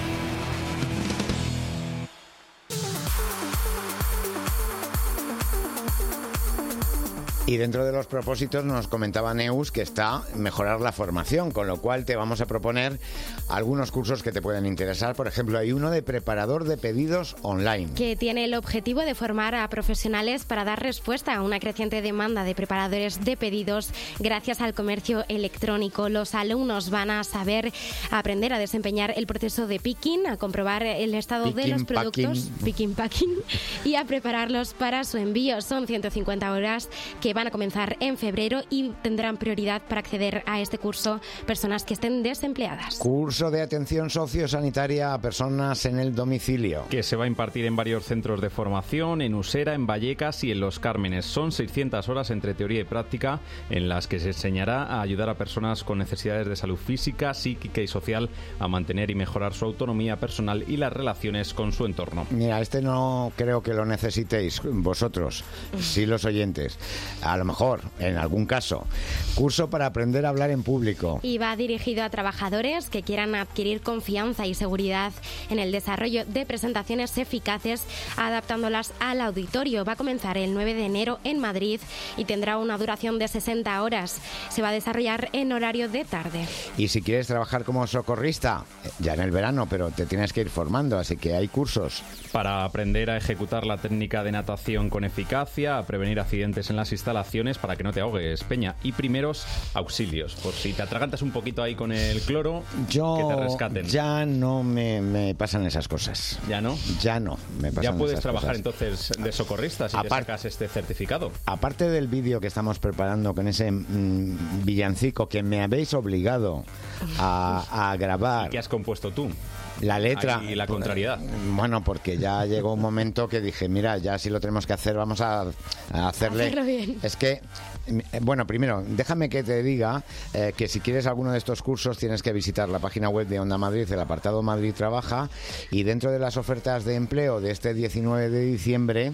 Y dentro de los propósitos nos comentaba Neus que está mejorar la formación, con lo cual te vamos a proponer algunos cursos que te pueden interesar. Por ejemplo, hay uno de preparador de pedidos online. Que tiene el objetivo de formar a profesionales para dar respuesta a una creciente demanda de preparadores de pedidos gracias al comercio electrónico. Los alumnos van a saber aprender a desempeñar el proceso de picking, a comprobar el estado picking, de los productos, packing. picking, packing, y a prepararlos para su envío. Son ciento cincuenta horas que van a comenzar en febrero y tendrán prioridad para acceder a este curso personas que estén desempleadas. Curso de atención sociosanitaria a personas en el domicilio. Que se va a impartir en varios centros de formación, en Usera, en Vallecas y en Los Cármenes. Son seiscientas horas entre teoría y práctica en las que se enseñará a ayudar a personas con necesidades de salud física, psíquica y social a mantener y mejorar su autonomía personal y las relaciones con su entorno. Mira, este no creo que lo necesitéis vosotros, sí los oyentes. A lo mejor, en algún caso. Curso para aprender a hablar en público. Y va dirigido a trabajadores que quieran adquirir confianza y seguridad en el desarrollo de presentaciones eficaces, adaptándolas al auditorio. Va a comenzar el nueve de enero en Madrid y tendrá una duración de sesenta horas. Se va a desarrollar en horario de tarde. Y si quieres trabajar como socorrista, ya en el verano, pero te tienes que ir formando, así que hay cursos. Para aprender a ejecutar la técnica de natación con eficacia, a prevenir accidentes en las instalaciones, para que no te ahogues, Peña, y primeros auxilios, por si te atragantas un poquito ahí con el cloro, Yo que te rescaten. Ya no me, me pasan esas cosas. ¿Ya no? Ya no me pasan Ya puedes esas trabajar cosas. entonces de socorrista si Apart- te sacas este certificado. Aparte del vídeo que estamos preparando con ese mmm, villancico que me habéis obligado a, a grabar. ¿Y qué has compuesto tú? La letra. Y la contrariedad. Bueno, porque ya llegó un momento que dije, mira, ya si lo tenemos que hacer, vamos a, a hacerle... Hacerlo bien. Es que, bueno, primero, déjame que te diga eh, que si quieres alguno de estos cursos tienes que visitar la página web de Onda Madrid, el apartado Madrid Trabaja, y dentro de las ofertas de empleo de este diecinueve de diciembre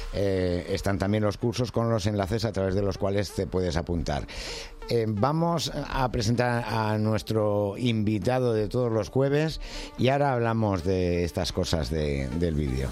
eh, están también los cursos con los enlaces a través de los cuales te puedes apuntar. Eh, vamos a presentar a nuestro invitado de todos los jueves y ahora hablamos de estas cosas de, del vídeo.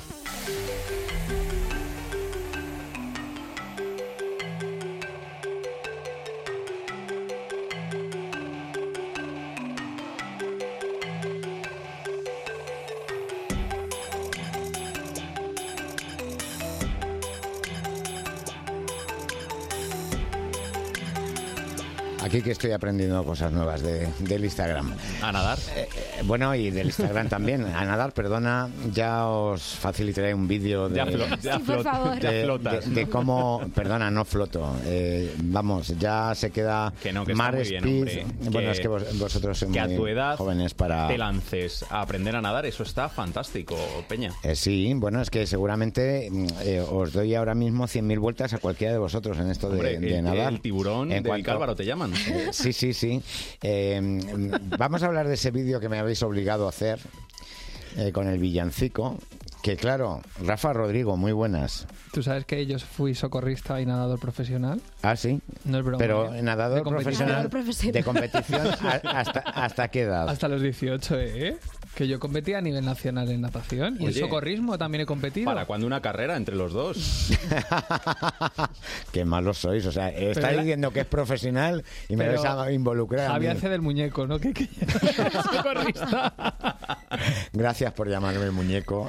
Aquí que estoy aprendiendo cosas nuevas de, del Instagram. ¿A nadar? Eh, eh, bueno, y del Instagram también. A nadar, perdona, ya os facilitaré un vídeo de, Ya, flo- ya Sí, por flot- favor. ya de, flotas. de- de cómo... Perdona, no floto. Eh, vamos, ya se queda Que no, que más está muy bien, speed. hombre. Bueno, Que- es que vos- vosotros sois Que a muy tu edad jóvenes para... te lances a aprender a nadar, eso está fantástico, Peña. Eh, sí, bueno, es que seguramente mm, eh, os doy ahora mismo cien mil vueltas a cualquiera de vosotros en esto de, Hombre, de el, nadar. el tiburón En de cuanto- Vicálvaro te llaman. Eh, sí, sí, sí. Eh, mm, vamos a hablar de ese vídeo que me habéis obligado a hacer eh, con el villancico. Que claro, Rafa Rodrigo, muy buenas. ¿Tú sabes que yo fui socorrista y nadador profesional? Ah, sí. No es broma. Pero ¿eh? nadador De competición. profesional, Nadador profesional. de competición, ¿a- hasta, ¿hasta qué edad? Hasta los dieciocho, ¿eh? Que yo competía a nivel nacional en natación. Y Oye, en socorrismo también he competido. ¿Para cuándo una carrera entre los dos? Qué malos sois. O sea, Pero está era- diciendo que es profesional y me Pero vais a involucrar a mí. Había hace del muñeco, ¿no? Que, que... socorrista. Gracias por llamarme el muñeco.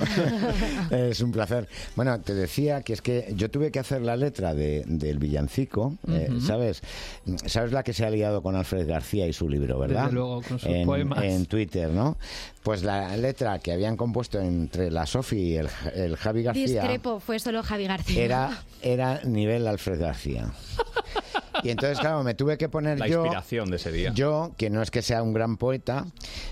Es un placer. Bueno, te decía que es que yo tuve que hacer la letra de, del villancico, eh, Ujú. ¿sabes? ¿Sabes la que se ha liado con Alfred García y su libro, verdad? Desde luego, con sus en, poemas. en Twitter, ¿no? Pues la letra que habían compuesto entre la Sofi y el, el Javi García Discrepo, fue solo Javi García. era, era nivel Alfred García. Y entonces, claro, me tuve que poner La yo... inspiración de ese día. Yo, que no es que sea un gran poeta,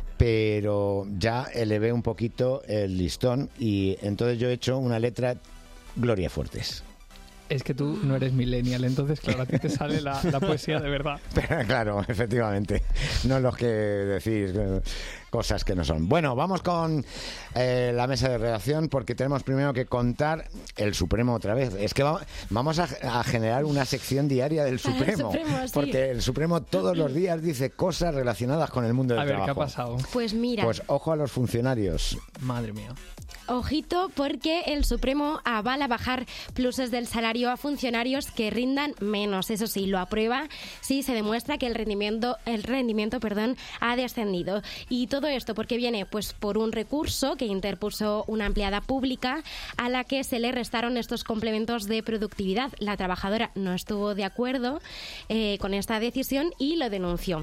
pero ya elevé un poquito el listón y entonces yo he hecho una letra Gloria Fuertes. Es que tú no eres millennial, entonces, claro, a ti te sale la, la poesía de verdad. Pero, claro, efectivamente, no los que decís eh, cosas que no son. Bueno, vamos con eh, la mesa de redacción porque tenemos primero que contar el Supremo otra vez. Es que va- vamos a, a generar una sección diaria del Supremo, Supremo, sí. porque el Supremo todos los días dice cosas relacionadas con el mundo del A ver, ¿qué ha trabajo. pasado? Pues mira, Pues ojo a los funcionarios. Madre mía. ojito porque el Supremo avala bajar pluses del salario a funcionarios que rindan menos. Eso sí, lo aprueba si se demuestra que el rendimiento, el rendimiento, perdón, ha descendido. Y todo esto porque viene pues por un recurso que interpuso una empleada pública a la que se le restaron estos complementos de productividad. La trabajadora no estuvo de acuerdo eh, con esta decisión y lo denunció.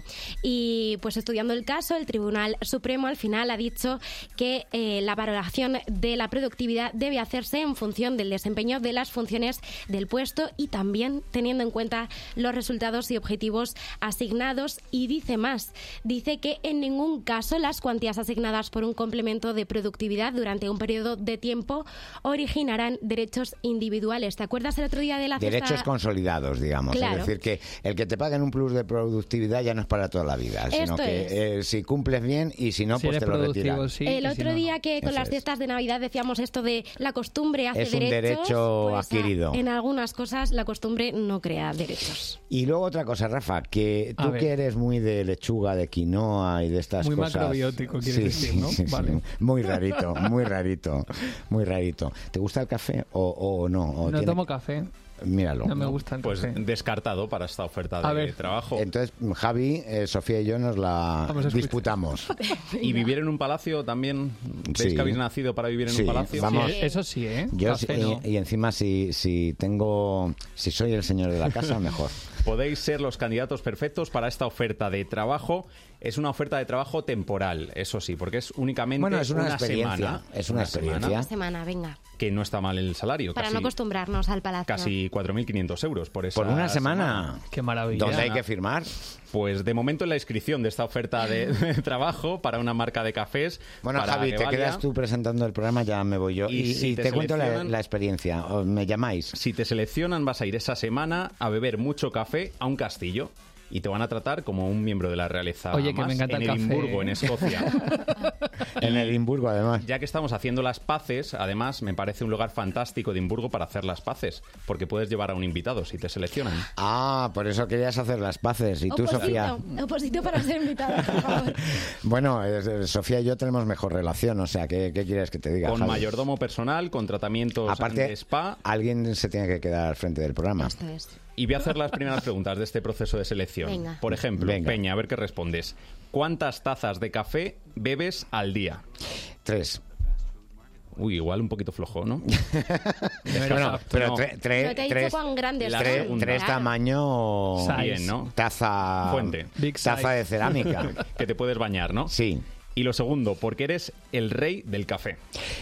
Y pues estudiando el caso, el Tribunal Supremo al final ha dicho que eh, la valoración de la productividad debe hacerse en función del desempeño de las funciones del puesto y también teniendo en cuenta los resultados y objetivos asignados. Y dice más, dice que en ningún caso las cuantías asignadas por un complemento de productividad durante un periodo de tiempo originarán derechos individuales. ¿Te acuerdas el otro día de la cesta? Derechos consolidados, digamos. Claro. Es decir, que el que te paguen un plus de productividad ya no es para toda la vida, sino Esto que es. eh, si cumples bien y si no, Si pues eres te lo productivo, retiran. sí, El y otro si no, no. día que con Eso las es. fiestas de Navidad decíamos esto de la costumbre hace Es un derechos. derecho pues, adquirido. En algunas cosas la costumbre no crea derechos. Y luego otra cosa, Rafa, que A tú ver. que eres muy de lechuga, de quinoa y de estas Muy cosas... macrobiótico, quieres Sí, decir, sí, ¿no? sí, sí. Vale. Muy rarito, muy rarito, muy rarito. ¿Te gusta el café o, o no? O No tiene- tomo café. Míralo. No me gusta el Pues café. descartado para esta oferta de A ver. trabajo. Entonces, Javi, eh, Sofía y yo nos la Vamos a escuchar. disputamos. ¿Y vivir en un palacio también? ¿Veis Sí. que habéis nacido para vivir en Sí, un palacio? vamos. Sí, eso sí, ¿eh? Yo Café sí, no. y, y encima si, si tengo, si soy el señor de la casa, mejor. Podéis ser los candidatos perfectos para esta oferta de trabajo. Es una oferta de trabajo temporal, eso sí, porque es únicamente Bueno, es una experiencia, semana. es una experiencia. semana, Una semana, venga. que no está mal el salario. Para casi, no acostumbrarnos al palacio. casi cuatro mil quinientos euros por esa Por una semana. Qué maravilla. ¿Dónde hay que firmar? Pues de momento en la inscripción de esta oferta de, de trabajo para una marca de cafés. Bueno, para Javi, te Gevalia. quedas tú presentando el programa, ya me voy yo. Y Y, si y te te, cuento la, seleccionan- la experiencia. O me llamáis. Si te seleccionan vas a ir esa semana a beber mucho café a un castillo. Y te van a tratar como un miembro de la realeza Oye, que más me encanta en el café, Edimburgo, ¿eh? en Escocia. En Edimburgo, además. Ya que estamos haciendo las paces, además me parece un lugar fantástico Edimburgo para hacer las paces, porque puedes llevar a un invitado si te seleccionan. Ah, por eso querías hacer las paces. ¿Y tú, Oposito, Sofía? oposito para ser invitada, por favor. Bueno, es- es- Sofía y yo tenemos mejor relación, o sea, ¿qué, qué quieres que te diga, Con Javi? mayordomo personal, con tratamientos Aparte, de spa. alguien se tiene que quedar al frente del programa. Esto es. Y voy a hacer las primeras preguntas de este proceso de selección. Venga. Por ejemplo, Venga. Peña, a ver qué respondes. ¿Cuántas tazas de café bebes al día? Tres. Uy, igual un poquito flojo, ¿no? Bueno, pero no. tre- tre- No te he dicho tres, cuán grandes La son. tres, segunda. tres Claro. tamaño Size. Bien, ¿no? taza Fuente. Big taza size. de cerámica. Que te puedes bañar, ¿no? Sí, Y lo segundo, porque eres el rey del café.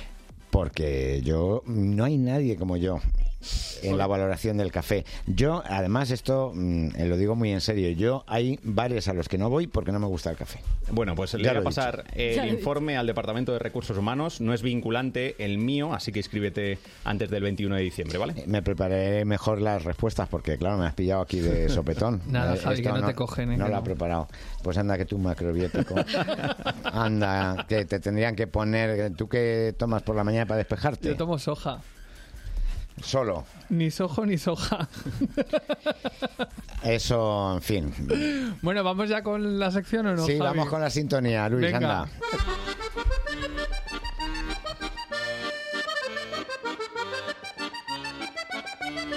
porque yo no hay nadie como yo en la valoración del café. Yo, además, esto mm, eh, lo digo muy en serio. Yo hay bares a los que no voy porque no me gusta el café. Bueno, pues le Ya voy a lo he pasar Ya lo el he informe al Departamento de Recursos Humanos. No es vinculante el mío, así que inscríbete antes del veintiuno de diciembre, ¿vale? Me prepararé mejor las respuestas porque, claro, me has pillado aquí de sopetón. Nada, Eh, Javi, esto que no te cogen, ¿eh? No Que lo ha no. preparado. Pues anda que tú macrobiótico. Anda, que te tendrían que poner... ¿Tú qué tomas por la mañana para despejarte? Yo tomo soja. Solo. Ni sojo ni soja. Eso, en fin. Bueno, ¿vamos ya con la sección o no, Sí, Javi? vamos con la sintonía, Luis, Venga. anda.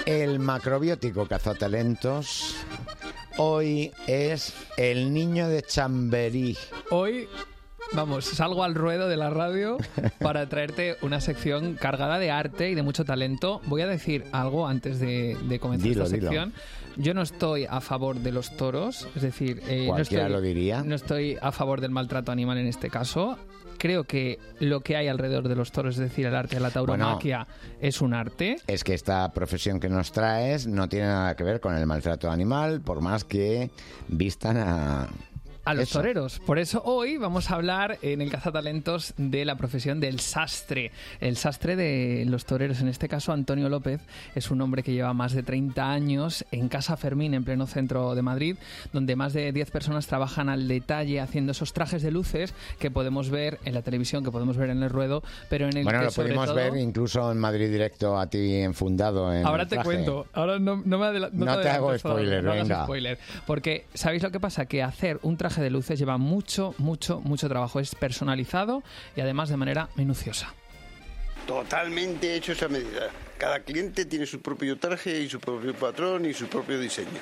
el macrobiótico cazatalentos hoy es el niño de Chamberí. Hoy, vamos, salgo al ruedo de la radio para traerte una sección cargada de arte y de mucho talento. Voy a decir algo antes de, de comenzar Dilo, esta dilo. sección. Yo no estoy a favor de los toros, es decir, eh, no Cualquiera estoy, lo diría. no estoy a favor del maltrato animal en este caso. Creo que lo que hay alrededor de los toros, es decir, el arte de la tauromaquia, bueno, es un arte. Es que esta profesión que nos traes no tiene nada que ver con el maltrato animal, por más que vistan a... A los Eso. toreros. Por eso hoy vamos a hablar en el Cazatalentos de la profesión del sastre. El sastre de los toreros. En este caso, Antonio López es un hombre que lleva más de treinta años en Casa Fermín, en pleno centro de Madrid, donde más de diez personas trabajan al detalle haciendo esos trajes de luces que podemos ver en la televisión, que podemos ver en el ruedo, pero en el Bueno, que lo sobre pudimos todo... ver incluso en Madrid Directo a ti enfundado en Ahora el te traje. cuento. Ahora no, no me adela- no No te te hago adelantes todavía, spoiler, no hagas venga. spoiler. Porque, ¿sabéis lo que pasa? Que hacer un traje de luces lleva mucho, mucho, mucho trabajo. Es personalizado y además de manera minuciosa. Totalmente hecho esa medida. Cada cliente tiene su propio traje y su propio patrón y su propio diseño.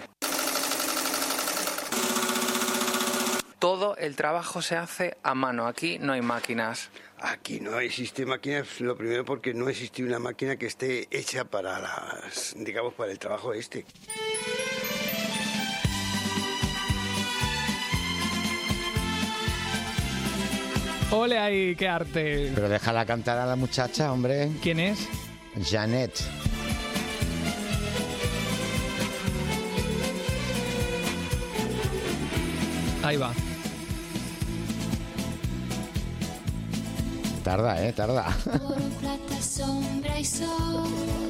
Todo el trabajo se hace a mano. Aquí no hay máquinas. Aquí no existe máquinas, lo primero porque no existe una máquina que esté hecha para las, digamos, para el trabajo este. ¡Ole ahí! ¡Qué arte! Pero déjala cantar a la muchacha, hombre. ¿Quién es? Janet. Ahí va. Tarda, eh, tarda. Oro, plata, sombra y sol.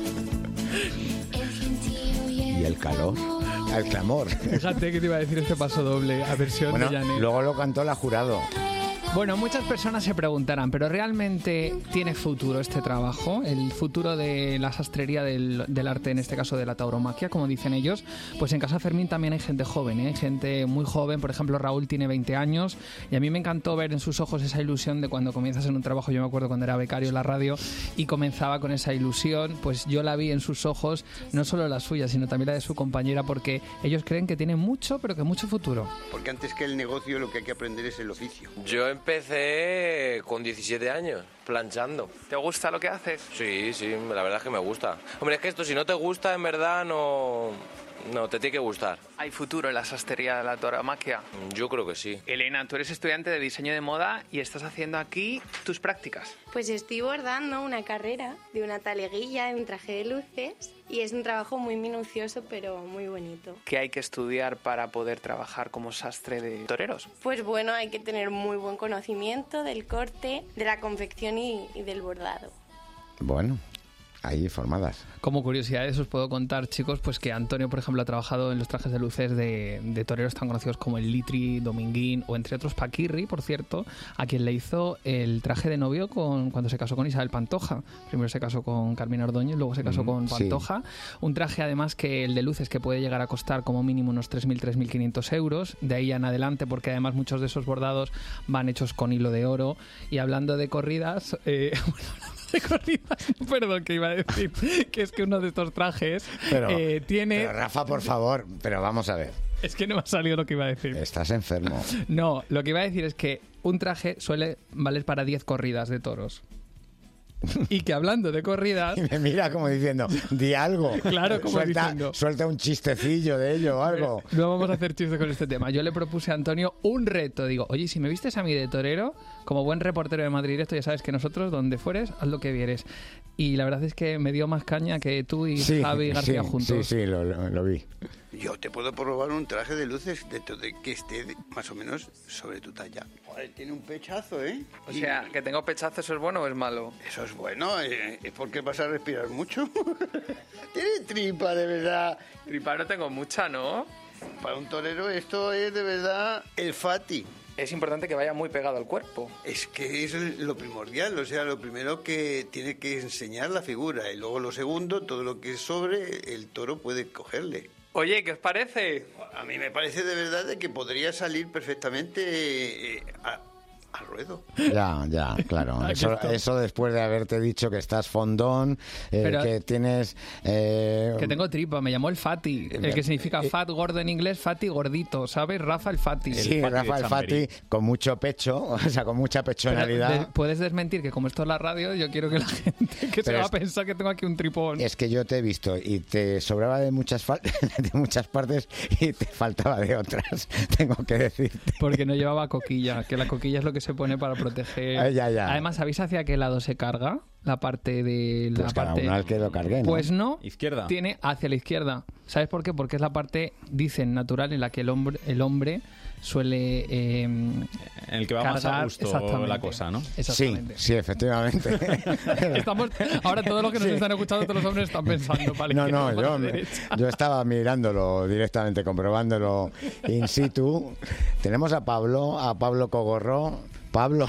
El gentío y el, Y el calor, el clamor. Fíjate que te iba a decir este paso doble, a versión Bueno, de Janet. luego lo cantó la Jurado. Bueno, muchas personas se preguntarán, ¿pero realmente tiene futuro este trabajo? El futuro de la sastrería del, del arte, en este caso de la tauromaquia, como dicen ellos. Pues en Casa Fermín también hay gente joven, ¿eh? Hay gente muy joven. Por ejemplo, Raúl tiene veinte años y a mí me encantó ver en sus ojos esa ilusión de cuando comienzas en un trabajo. Yo me acuerdo cuando era becario en la radio y comenzaba con esa ilusión, pues yo la vi en sus ojos, no solo la suya, sino también la de su compañera, porque ellos creen que tiene mucho, pero que mucho futuro. Porque antes que el negocio lo que hay que aprender es el oficio. Yo empecé con diecisiete años, planchando. ¿Te gusta lo que haces? Sí, sí, la verdad es que me gusta. Hombre, es que esto si no te gusta, en verdad, no, no te tiene que gustar. ¿Hay futuro en la sastrería de la tauromaquia? Yo creo que sí. Elena, tú eres estudiante de diseño de moda y estás haciendo aquí tus prácticas. Pues estoy bordando una carrera de una taleguilla, de un traje de luces, y es un trabajo muy minucioso pero muy bonito. ¿Qué hay que estudiar para poder trabajar como sastre de toreros? Pues bueno, hay que tener muy buen conocimiento del corte, de la confección y, y del bordado. Bueno, ahí formadas. Como curiosidades os puedo contar, chicos, pues que Antonio, por ejemplo, ha trabajado en los trajes de luces de, de toreros tan conocidos como el Litri, Dominguín o entre otros Paquirri, por cierto, a quien le hizo el traje de novio con, cuando se casó con Isabel Pantoja. Primero se casó con Carmina Ordóñez, luego se casó Mm, con sí. Pantoja. Un traje además que el de luces que puede llegar a costar como mínimo unos tres mil, tres mil quinientos euros, de ahí en adelante, porque además muchos de esos bordados van hechos con hilo de oro. Y hablando de corridas... Eh, de corridas, perdón, que iba a decir que es que uno de estos trajes Pero, eh, tiene... pero, Rafa, por favor, pero vamos a ver. Es que no me ha salido lo que iba a decir. Estás enfermo. No, lo que iba a decir es que un traje suele valer para diez corridas de toros. Y que hablando de corridas... Y me mira como diciendo, di algo. Claro, como suelta, diciendo... Suelta un chistecillo de ello o algo. No vamos a hacer chistes con este tema. Yo le propuse a Antonio un reto. Digo, oye, si me vistes a mí de torero, como buen reportero de Madrid Directo, ya sabes que nosotros, donde fueres, haz lo que vieres. Y la verdad es que me dio más caña que tú y Sí, Javi García sí, juntos. Sí, sí, lo, lo- lo vi. Yo te puedo probar un traje de luces de, to- de que esté de- más o menos sobre tu talla. Joder, tiene un pechazo, ¿eh? O sea, que tengo pechazo, ¿eso es bueno o es malo? Eso es bueno, eh, es porque vas a respirar mucho. Tiene tripa, de verdad. Tripa no tengo mucha, ¿no? Para un torero esto es de verdad el fati. Es importante que vaya muy pegado al cuerpo. Es que es lo primordial, o sea, lo primero que tiene que enseñar la figura y luego lo segundo, todo lo que es sobre, el toro puede cogerle. Oye, ¿qué os parece? A mí me parece de verdad de que podría salir perfectamente eh, a- al ruedo. Ya, ya, claro. Eso, eso después de haberte dicho que estás fondón, eh, Pero- que tienes... eh, Que tengo tripa, me llamó el Fati, el que significa fat, gordo en inglés, Fati, gordito, ¿sabes? Rafa el Fati. Sí, Rafa el Fati, con mucho pecho, o sea, con mucha Pero pechonalidad. de- puedes desmentir que como esto es la radio, yo quiero que la gente que se Pero va es- a pensar que tengo aquí un tripón. Es que yo te he visto y te sobraba de muchas fal- de muchas partes y te faltaba de otras, tengo que decirte. Porque no llevaba coquilla, que la coquilla es lo que se pone para proteger. Ah, ya, ya. Además, ¿sabéis hacia qué lado se carga? La parte de la Pues cada parte... uno al que lo cargue, ¿no? Pues no, Izquierda. tiene hacia la izquierda. ¿Sabes por qué? Porque es la parte, dicen, natural en la que el hombre, el hombre suele eh, En el que va más a cargar- gusto exactamente. la cosa, ¿no? Sí, Exactamente. sí, efectivamente. Estamos, ahora todos los que nos Sí. están escuchando, todos los hombres están pensando, vale, No, que no, para yo, la me- derecha. yo estaba mirándolo directamente, comprobándolo in situ. Tenemos a Pablo, a Pablo Cogorró. Pablo,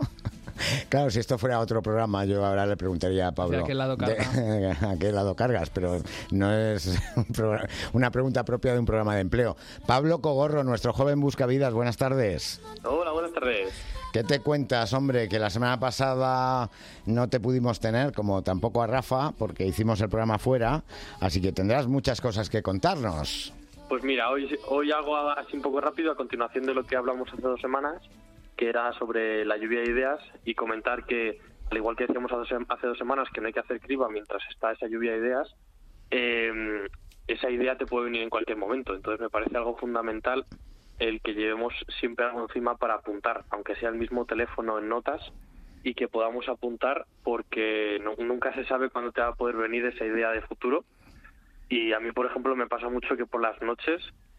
claro, si esto fuera otro programa, yo ahora le preguntaría a Pablo ¿De qué lado de- a qué lado cargas, pero no es un programa- una pregunta propia de un programa de empleo. Pablo Cogorro, nuestro joven buscavidas, buenas tardes. Hola, buenas tardes. ¿Qué te cuentas, hombre? Que la semana pasada no te pudimos tener, como tampoco a Rafa, porque hicimos el programa fuera, así que tendrás muchas cosas que contarnos. Pues mira, hoy, hoy hago así un poco rápido, a continuación de lo que hablamos hace dos semanas, que era sobre la lluvia de ideas, y comentar que, al igual que decíamos hace hace dos semanas, que no hay que hacer criba mientras está esa lluvia de ideas, eh, esa idea te puede venir en cualquier momento. Entonces me parece algo fundamental el que llevemos siempre algo encima para apuntar, aunque sea el mismo teléfono en notas, y que podamos apuntar, porque no- nunca se sabe cuándo te va a poder venir esa idea de futuro. Y a mí, por ejemplo, me pasa mucho que por las noches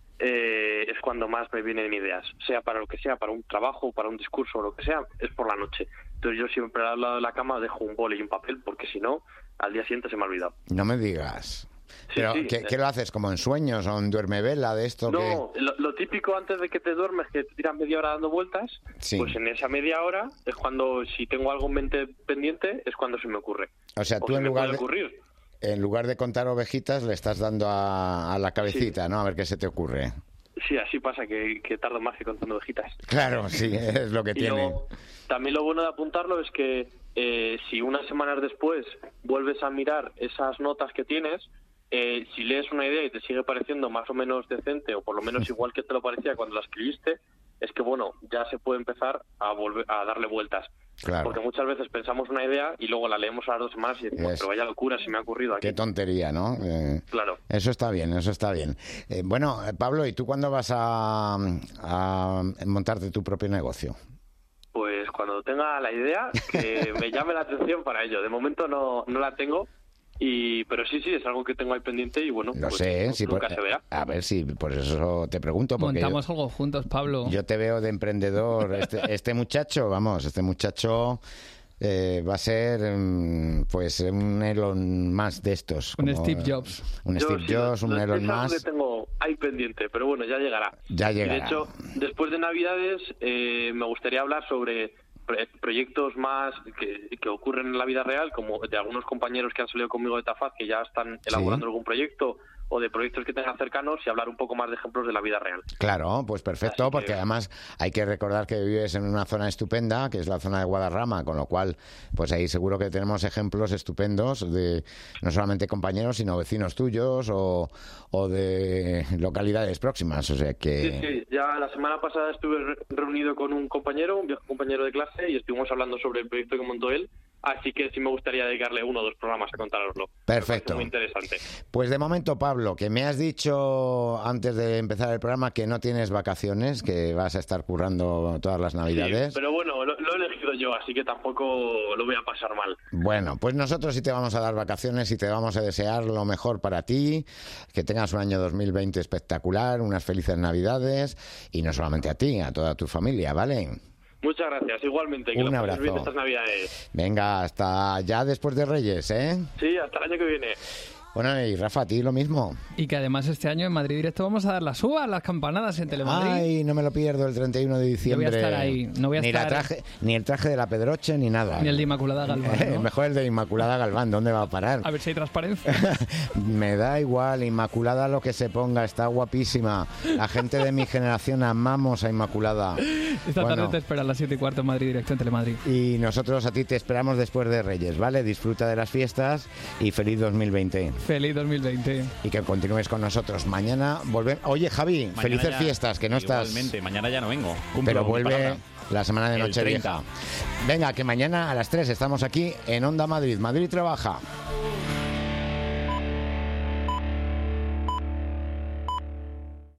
eh, es cuando más me vienen ideas, sea para lo que sea, para un trabajo, para un discurso o lo que sea, es por la noche. Entonces yo siempre al lado de la cama dejo un boli y un papel, porque si no, al día siguiente se me ha olvidado. No me digas. Sí, Pero, sí, ¿qué, eh. qué lo haces? ¿Como en sueños o en duermevela de esto? que No, lo, lo típico antes de que te duermes, que te tiras media hora dando vueltas, Sí. pues en esa media hora es cuando, si tengo algo en mente pendiente, es cuando se me ocurre. O sea, O tú se en me lugar, puede de, ocurrir. en lugar de contar ovejitas le estás dando a, a la cabecita, ¿no? A ver qué se te ocurre. Sí, así pasa, que, que tardo más que contando ovejitas. Claro, sí, es lo que Y tiene. luego, también lo bueno de apuntarlo es que eh, si unas semanas después vuelves a mirar esas notas que tienes, eh, si lees una idea y te sigue pareciendo más o menos decente, o por lo menos igual que te lo parecía cuando la escribiste, es que bueno, ya se puede empezar a volver a darle vueltas. Claro. Porque muchas veces pensamos una idea y luego la leemos a las dos semanas y decimos, Es- pero vaya locura, se me ha ocurrido aquí. Qué tontería, ¿no? Eh, Claro. Eso está bien, eso está bien. Eh, bueno, eh, Pablo, ¿y tú cuándo vas a, a montarte tu propio negocio? Pues cuando tenga la idea, que me llame la atención para ello. De momento no, no la tengo, y pero sí, sí, es algo que tengo ahí pendiente y bueno, Lo pues sé, sí, nunca por- se verá. a ver si por eso te pregunto. Porque Montamos algo juntos, Pablo. yo, yo te veo de emprendedor. Este, este muchacho, vamos, este muchacho eh, va a ser mm, pues un Elon Musk de estos. Un como, Steve Jobs. Un Yo Steve sí, Jobs, lo- un lo- Elon es algo Musk. que tengo ahí pendiente, pero bueno, ya llegará. Ya Y de llegará. hecho, después de Navidades eh, me gustaría hablar sobre pre- proyectos más que, que ocurren en la vida real, como de algunos compañeros que han salido conmigo de Tafaz, que ya están elaborando algún proyecto, o de proyectos que tengan cercanos, y hablar un poco más de ejemplos de la vida real. Claro, pues perfecto, porque además hay que recordar que vives en una zona estupenda, que es la zona de Guadarrama, con lo cual, pues ahí seguro que tenemos ejemplos estupendos de no solamente compañeros, sino vecinos tuyos o, o de localidades próximas, o sea que... Sí, sí, ya la semana pasada estuve re- reunido con un compañero, un viejo compañero de clase, y estuvimos hablando sobre el proyecto que montó él, así que sí me gustaría dedicarle uno o dos programas a contároslo. Perfecto. Muy interesante. Pues de momento, Pablo, que me has dicho antes de empezar el programa que no tienes vacaciones, que vas a estar currando todas las navidades. Sí, pero bueno, lo, lo he elegido yo, así que tampoco lo voy a pasar mal. Bueno, pues nosotros sí te vamos a dar vacaciones y te vamos a desear lo mejor para ti, que tengas un año dos mil veinte espectacular, unas felices navidades, y no solamente a ti, a toda tu familia, ¿vale? Muchas gracias, igualmente. Que Un lo pases bien abrazo. estas navidades. Venga, hasta ya después de Reyes, ¿eh? Sí, hasta el año que viene. Bueno, y Rafa, a ti lo mismo. Y que además este año en Madrid Directo vamos a dar las uvas, las campanadas en Telemadrid. Ay, no me lo pierdo el treinta y uno de diciembre. Yo voy a estar ahí. No voy a ni, estar... la traje, ni el traje de la Pedroche, ni nada. Ni el de Inmaculada Galván, ¿no? Mejor el de Inmaculada Galván. ¿Dónde va a parar? A ver si hay transparencia. Me da igual, Inmaculada lo que se ponga, está guapísima. La gente de mi generación amamos a Inmaculada. Esta bueno, tarde te espera a las siete y cuarto en Madrid Directo en Telemadrid. Y nosotros a ti te esperamos después de Reyes, ¿vale? Disfruta de las fiestas y feliz dos mil veinte. Feliz dos mil veinte. Y que continúes con nosotros. Mañana volvemos. Oye, Javi, Mañana felices ya, fiestas, que no estás... Igualmente, mañana ya no vengo. Cumplo Pero mi vuelve palabra. la semana de El Nochevieja. Venga, que mañana a las tres estamos aquí en Onda Madrid. Madrid trabaja.